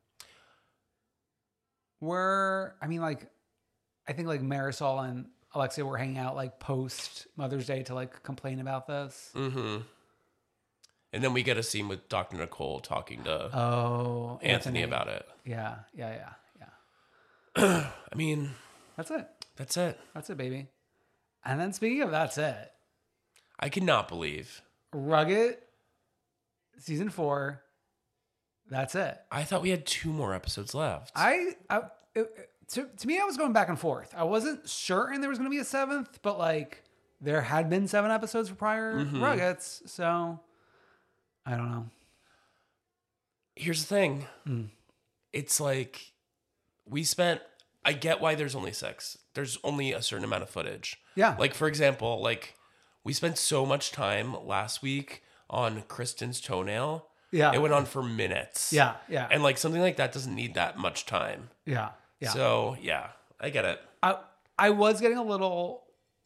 We're, I mean, like, I think like Marisol and Alexia were hanging out like post Mother's Day to like complain about this. Mm-hmm. And then we get a scene with Doctor Nicole talking to Oh, Anthony, about it. Yeah, yeah, yeah, yeah. I mean, That's it. that's it. That's it, baby. And then speaking of that's it, I cannot believe. Rugged, season four. That's it. I thought we had two more episodes left. I, I it, to, to me, I was going back and forth. I wasn't certain there was going to be a seventh, but like there had been seven episodes for prior Mhm. Ruggets, so I don't know. Here's the thing. Mm. It's like we spent. I get why there's only six. There's only a certain amount of footage. Yeah. Like for example, like we spent so much time last week on Kristen's toenail. Yeah. It went on for minutes. Yeah, yeah. And like something like that doesn't need that much time. Yeah, yeah. So, yeah, I get it. I I was getting a little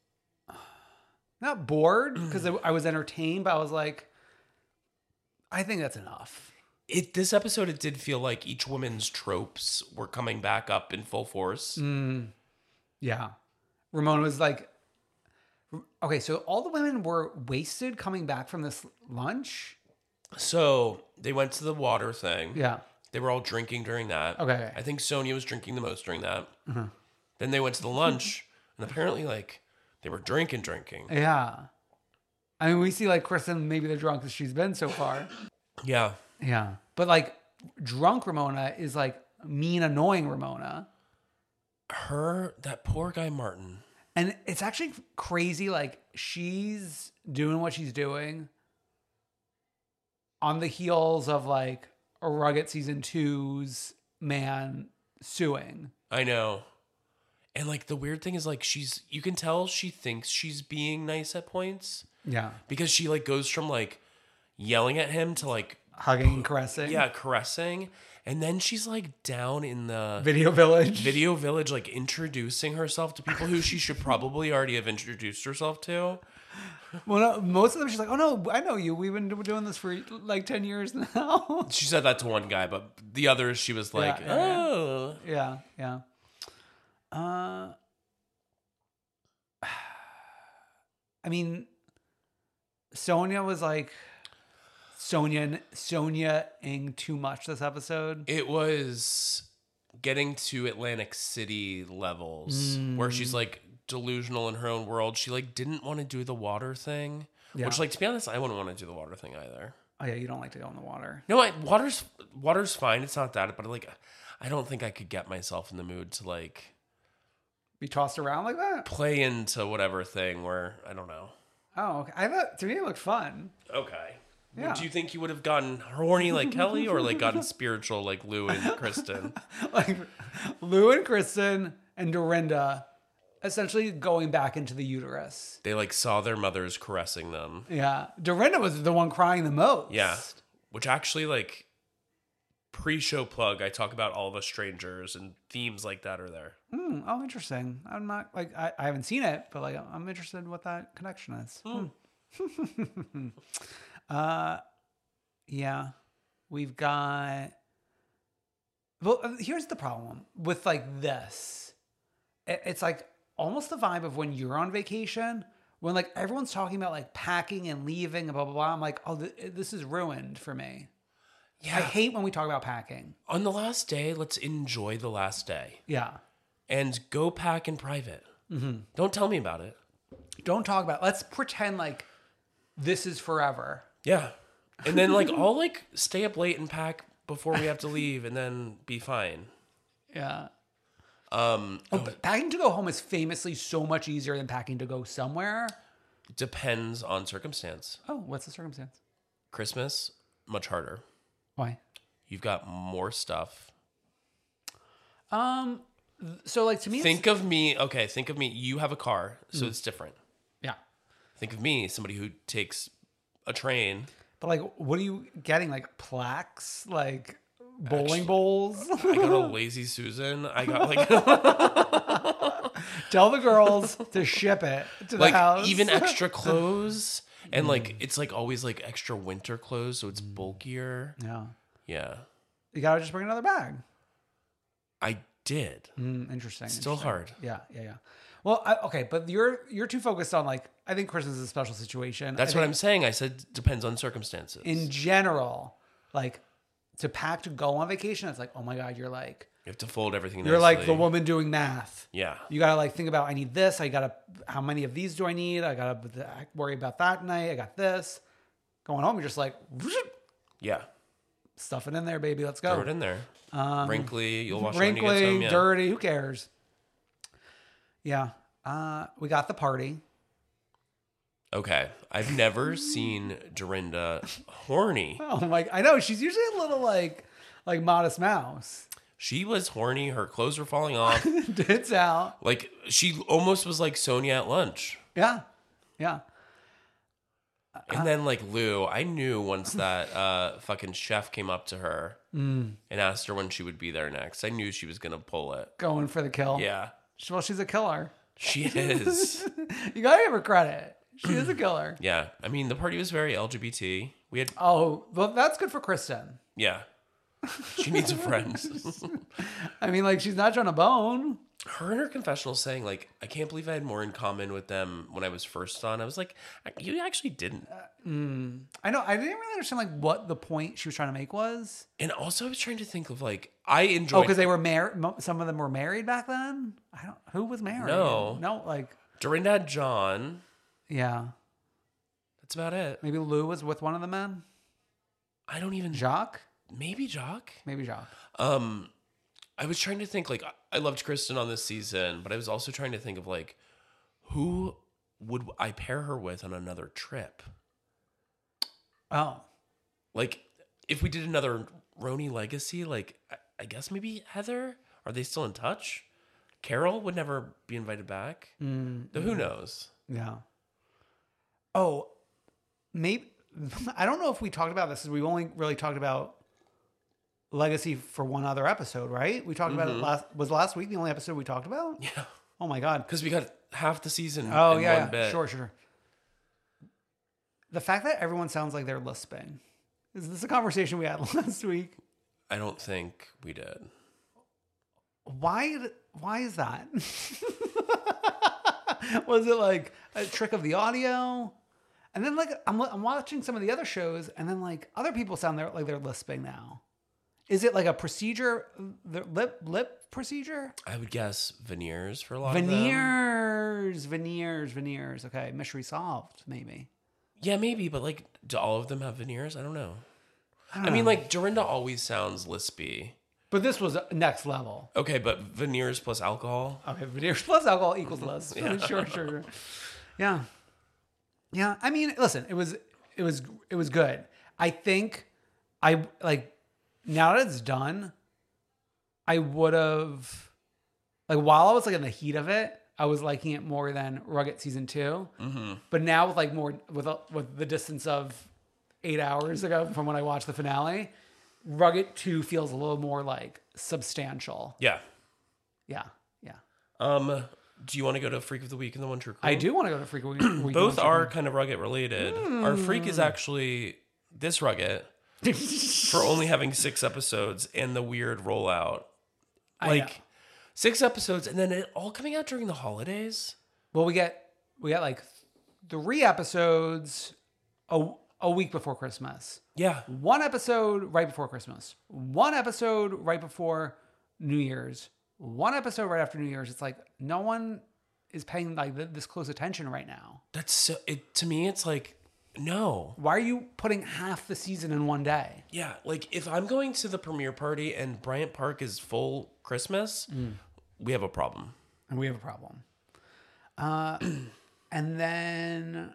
not bored because I, I was entertained, but I was like, I think that's enough. It this episode, it did feel like each woman's tropes were coming back up in full force. Mm, yeah. Ramona was like, okay, so all the women were wasted coming back from this lunch. So they went to the water thing. Yeah. They were all drinking during that. Okay. I think Sonia was drinking the most during that. Mm-hmm. Then they went to the lunch, and apparently, like, they were drinking, drinking. Yeah. I mean, we see like Kristen, maybe the drunkest she's been so far. Yeah. Yeah. But like, drunk Ramona is like mean, annoying Ramona. Her, that poor guy Martin. And it's actually crazy. Like, she's doing what she's doing on the heels of like a Rugged season two's man suing. I know. And like the weird thing is like she's, you can tell she thinks she's being nice at points. Yeah. Because she like goes from like yelling at him to like hugging and caressing. Yeah, caressing. And then she's like down in the Video Village. Video Village, like introducing herself to people who she should probably already have introduced herself to. Well, no, most of them, she's like, oh, no, I know you. We've been doing this for like ten years now. She said that to one guy, but the others, she was like, yeah, yeah, oh. Yeah, yeah. Uh, I mean, Sonia was like, Sonia, Sonia-ing too much this episode. It was getting to Atlantic City levels Mm. where she's like delusional in her own world. She like didn't want to do the water thing, Yeah. which like, to be honest, I wouldn't want to do the water thing either. Oh yeah, you don't like to go in the water. No, I, water's water's fine. It's not that, but like, I don't think I could get myself in the mood to like be tossed around like that. Play into whatever thing where I don't know. Oh, okay. I thought to me it looked fun. Okay. Yeah. Do you think you would have gotten horny like Kelly or like gotten spiritual like Lou and Kristen? Like Lou and Kristen and Dorinda essentially going back into the uterus. They like saw their mothers caressing them. Yeah. Dorinda was the one crying the most. Yeah. Which actually like pre-show plug, I talk about All of Us Strangers and themes like that are there. Mm, oh, interesting. I'm not like, I, I haven't seen it, but like, I'm interested in what that connection is. Mm. Hmm. uh, yeah, we've got, well, here's the problem with like this. It, it's like almost the vibe of when you're on vacation, when like everyone's talking about like packing and leaving and blah, blah, blah. I'm like, oh, th- this is ruined for me. Yeah. I hate when we talk about packing. On the last day, let's enjoy the last day. Yeah. And go pack in private. Mm-hmm. Don't tell me about it. Don't talk about it. Let's pretend like this is forever. Yeah. And then like I'll like stay up late and pack before we have to leave and then be fine. Yeah. Um, oh, but packing to go home is famously so much easier than packing to go somewhere. Depends on circumstance. Oh, what's the circumstance? Christmas, much harder. Why? You've got more stuff. Um, so like to me, think of me. Okay, think of me. You have a car, so Mm. it's different. Yeah. Think of me, somebody who takes a train. But like, what are you getting? Like plaques, like bowling bowls. I got a Lazy Susan. I got like tell the girls to ship it to the like house. even extra clothes. And like it's like always like extra winter clothes, so it's bulkier. Yeah. Yeah. You gotta just bring another bag. I did. Mm, interesting. Still interesting. hard. Yeah, yeah, yeah. Well, I, okay, but you're you're too focused on like I think Christmas is a special situation. That's I what think I'm saying. I said depends on circumstances. in general, like to pack to go on vacation, it's like, oh my God, you're like You have to fold everything You're nicely. like the woman doing math. Yeah. You got to like think about, I need this. I got to, how many of these do I need? I got to worry about that night. I got this. Going home, you're just like, Yeah. stuff it in there, baby. Let's go. Throw it in there. Um, wrinkly. You'll wash wrinkly, it when you get home. Yeah. dirty. Who cares? Yeah. Uh, we got the party. Okay. I've never seen Dorinda horny. Oh my, I know. She's usually a little like, like Modest Mouse. She was horny. Her clothes were falling off. Tits out. Like she almost was like Sonia at lunch. Yeah. Yeah. And then like Lou, I knew once that uh, fucking chef came up to her Mm. and asked her when she would be there next. I knew she was gonna pull it. Going for the kill. Yeah, Well, she's a killer. she is. You gotta give her credit. She is a killer. Yeah, I mean the party was very L G B T. We had Oh, well, that's good for Kristen. yeah. She needs a friend. I mean, like, she's not trying to bone. Her in her confessional saying like, I can't believe I had more in common with them when I was first on. I was like, you actually didn't. Mm. I know. I didn't really understand like what the point she was trying to make was. And also, I was trying to think of like I enjoyed. Oh, because they were married. Some of them were married back then. I don't. Who was married? No, no. Like Dorinda had John. Yeah, that's about it. Maybe Lou was with one of the men. I don't even Jacques. Maybe Jacques. Maybe Jacques. Um, I was trying to think like I loved Kristen on this season, but I was also trying to think of like who would I pair her with on another trip. Oh, like if we did another Roni Legacy, like I, I guess maybe Heather. Are they still in touch? Carol would never be invited back. Mm, Though who knows? Yeah. Oh, maybe I don't know if we talked about this. We only really talked about Legacy for one other episode, right? We talked mm-hmm. about it last. Was last week the only episode we talked about? Yeah. Oh my god. Because we got half the season. Oh in yeah, one yeah. bit. Sure, sure. The fact that everyone sounds like they're lisping. Is this a conversation we had last week? I don't think we did. Why? Why is that? Was it like a trick of the audio? And then like I'm I'm watching some of the other shows, and then like other people sound there like they're lisping now. Is it like a procedure, the lip lip procedure? I would guess veneers for a lot veneers, of them. Veneers, veneers, veneers. Okay, mystery solved, maybe. Yeah, maybe, but like, do all of them have veneers? I don't know. I, don't I mean, know. like Dorinda always sounds lispy. But this was next level. Okay, but veneers plus alcohol. Okay, veneers plus alcohol equals less. Yeah. Sure, sure, sure. Yeah, yeah. I mean, listen, it was, it was, it was good. I think, I like, now that it's done, I would have, like, while I was like in the heat of it, I was liking it more than Rugged season two. Mm-hmm. But now with like more with with the distance of eight hours ago from when I watched the finale. Rugged two feels a little more like substantial. Yeah. Yeah. Yeah. Um, do you want to go to Freak of the Week and the One True Cool? I do want to go to Freak of the Week. Both are kind of Rugged related. Mm. Our Freak is actually this Rugged for only having six episodes and the weird rollout. Like six episodes and then it all coming out during the holidays. Well, we get we got like three episodes a, a week before Christmas. Yeah. One episode right before Christmas. One episode right before New Year's. One episode right after New Year's. It's like no one is paying like this close attention right now. That's so it to me it's like no. Why are you putting half the season in one day? Yeah, like if I'm going to the premiere party and Bryant Park is full Christmas, mm. we have a problem. And we have a problem. Uh, and then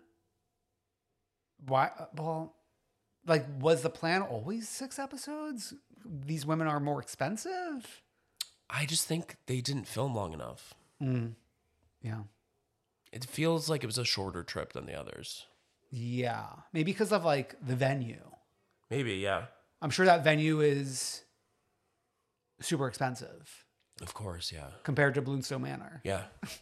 why? Well, like, was the plan always six episodes? These women are more expensive. I just think they didn't film long enough. Mm. Yeah, it feels like it was a shorter trip than the others. Yeah, maybe because of like the venue. Maybe, yeah. I'm sure that venue is super expensive. Of course, yeah. Compared to Bloomstone Manor. Yeah.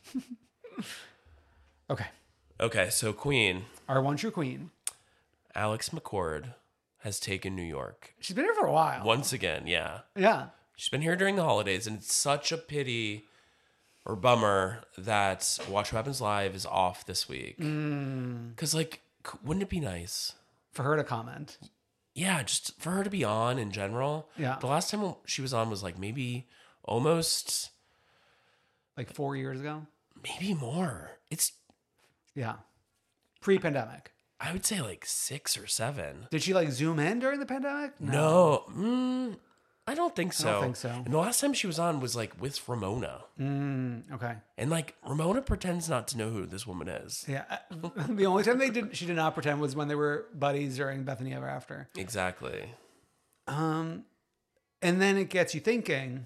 Okay. Okay, so Queen. Our one true queen. Alex McCord has taken New York. She's been here for a while. Once again, yeah. Yeah. She's been here during the holidays, and it's such a pity or bummer that Watch What Happens Live is off this week. Because, mm. like, wouldn't it be nice? For her to comment. Yeah, just for her to be on in general. Yeah. The last time she was on was like maybe almost... Like four years ago? Maybe more. It's... Yeah. Pre-pandemic. I would say like six or seven. Did she like zoom in during the pandemic? No. no. Mm, I don't think so. I don't think so. And the last time she was on was like with Ramona. Mm, okay. And like Ramona pretends not to know who this woman is. Yeah. The only time they did she did not pretend was when they were buddies during Bethany Ever After. Exactly. Um, and then it gets you thinking,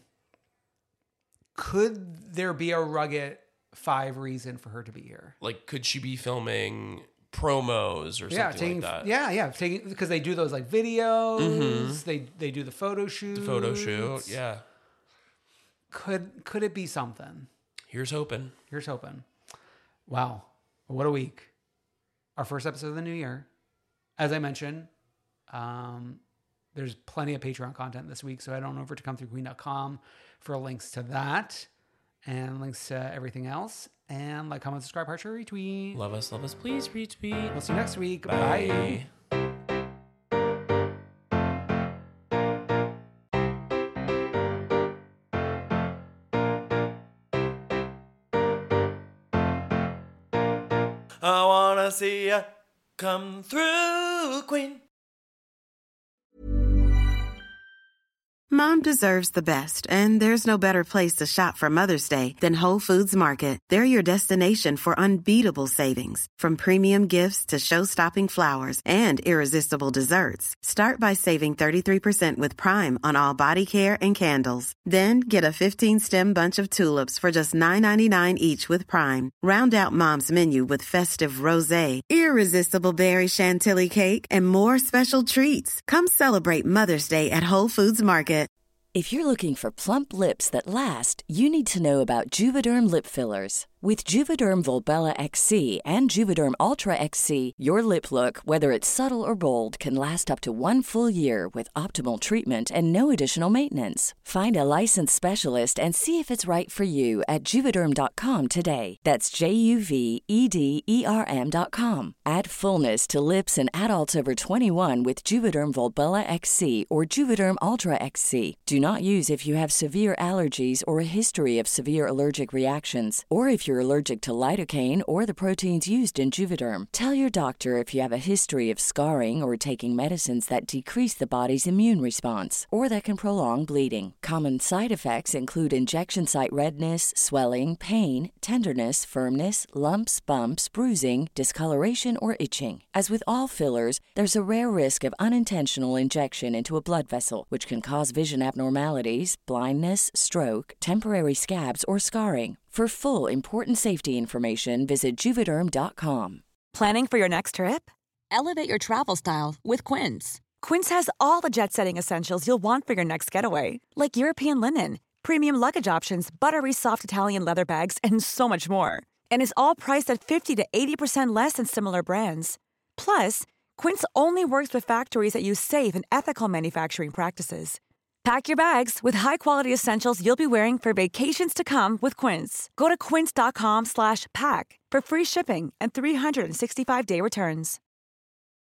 could there be a Rugged five reason for her to be here? Like, could she be filming promos or yeah, something taking, like that. Yeah, yeah, taking because they do those like videos. Mm-hmm. They they do the photo shoots. The photo shoot, yeah. Could could it be something? Here's hoping. Here's hoping. Wow, what a week! Our first episode of the new year. As I mentioned, um, there's plenty of Patreon content this week, so head on over to come through queen dot com for links to that and links to everything else. And like, comment, subscribe, heart, share, retweet. Love us, love us, please retweet. We'll see you next week. Bye. Bye. I wanna see ya come through, Queen. Mom deserves the best, and there's no better place to shop for Mother's Day than Whole Foods Market. They're your destination for unbeatable savings, from premium gifts to show-stopping flowers and irresistible desserts. Start by saving thirty-three percent with Prime on all body care and candles. Then get a fifteen-stem bunch of tulips for just nine ninety-nine each with Prime. Round out Mom's menu with festive rosé, irresistible berry chantilly cake, and more special treats. Come celebrate Mother's Day at Whole Foods Market. If you're looking for plump lips that last, you need to know about Juvederm lip fillers. With Juvederm Volbella X C and Juvederm Ultra X C, your lip look, whether it's subtle or bold, can last up to one full year with optimal treatment and no additional maintenance. Find a licensed specialist and see if it's right for you at Juvederm dot com today. That's J U V E D E R M dot com. Add fullness to lips in adults over twenty-one with Juvederm Volbella X C or Juvederm Ultra X C. Do not use if you have severe allergies or a history of severe allergic reactions, or if you're allergic to lidocaine or the proteins used in Juvederm. Tell your doctor if you have a history of scarring or taking medicines that decrease the body's immune response or that can prolong bleeding. Common side effects include injection site redness, swelling, pain, tenderness, firmness, lumps, bumps, bruising, discoloration, or itching. As with all fillers, there's a rare risk of unintentional injection into a blood vessel, which can cause vision abnormalities, blindness, stroke, temporary scabs, or scarring. For full, important safety information, visit Juvederm dot com. Planning for your next trip? Elevate your travel style with Quince. Quince has all the jet-setting essentials you'll want for your next getaway, like European linen, premium luggage options, buttery soft Italian leather bags, and so much more. And is all priced at fifty to eighty percent less than similar brands. Plus, Quince only works with factories that use safe and ethical manufacturing practices. Pack your bags with high-quality essentials you'll be wearing for vacations to come with Quince. Go to quince dot com slash pack for free shipping and three sixty-five day returns.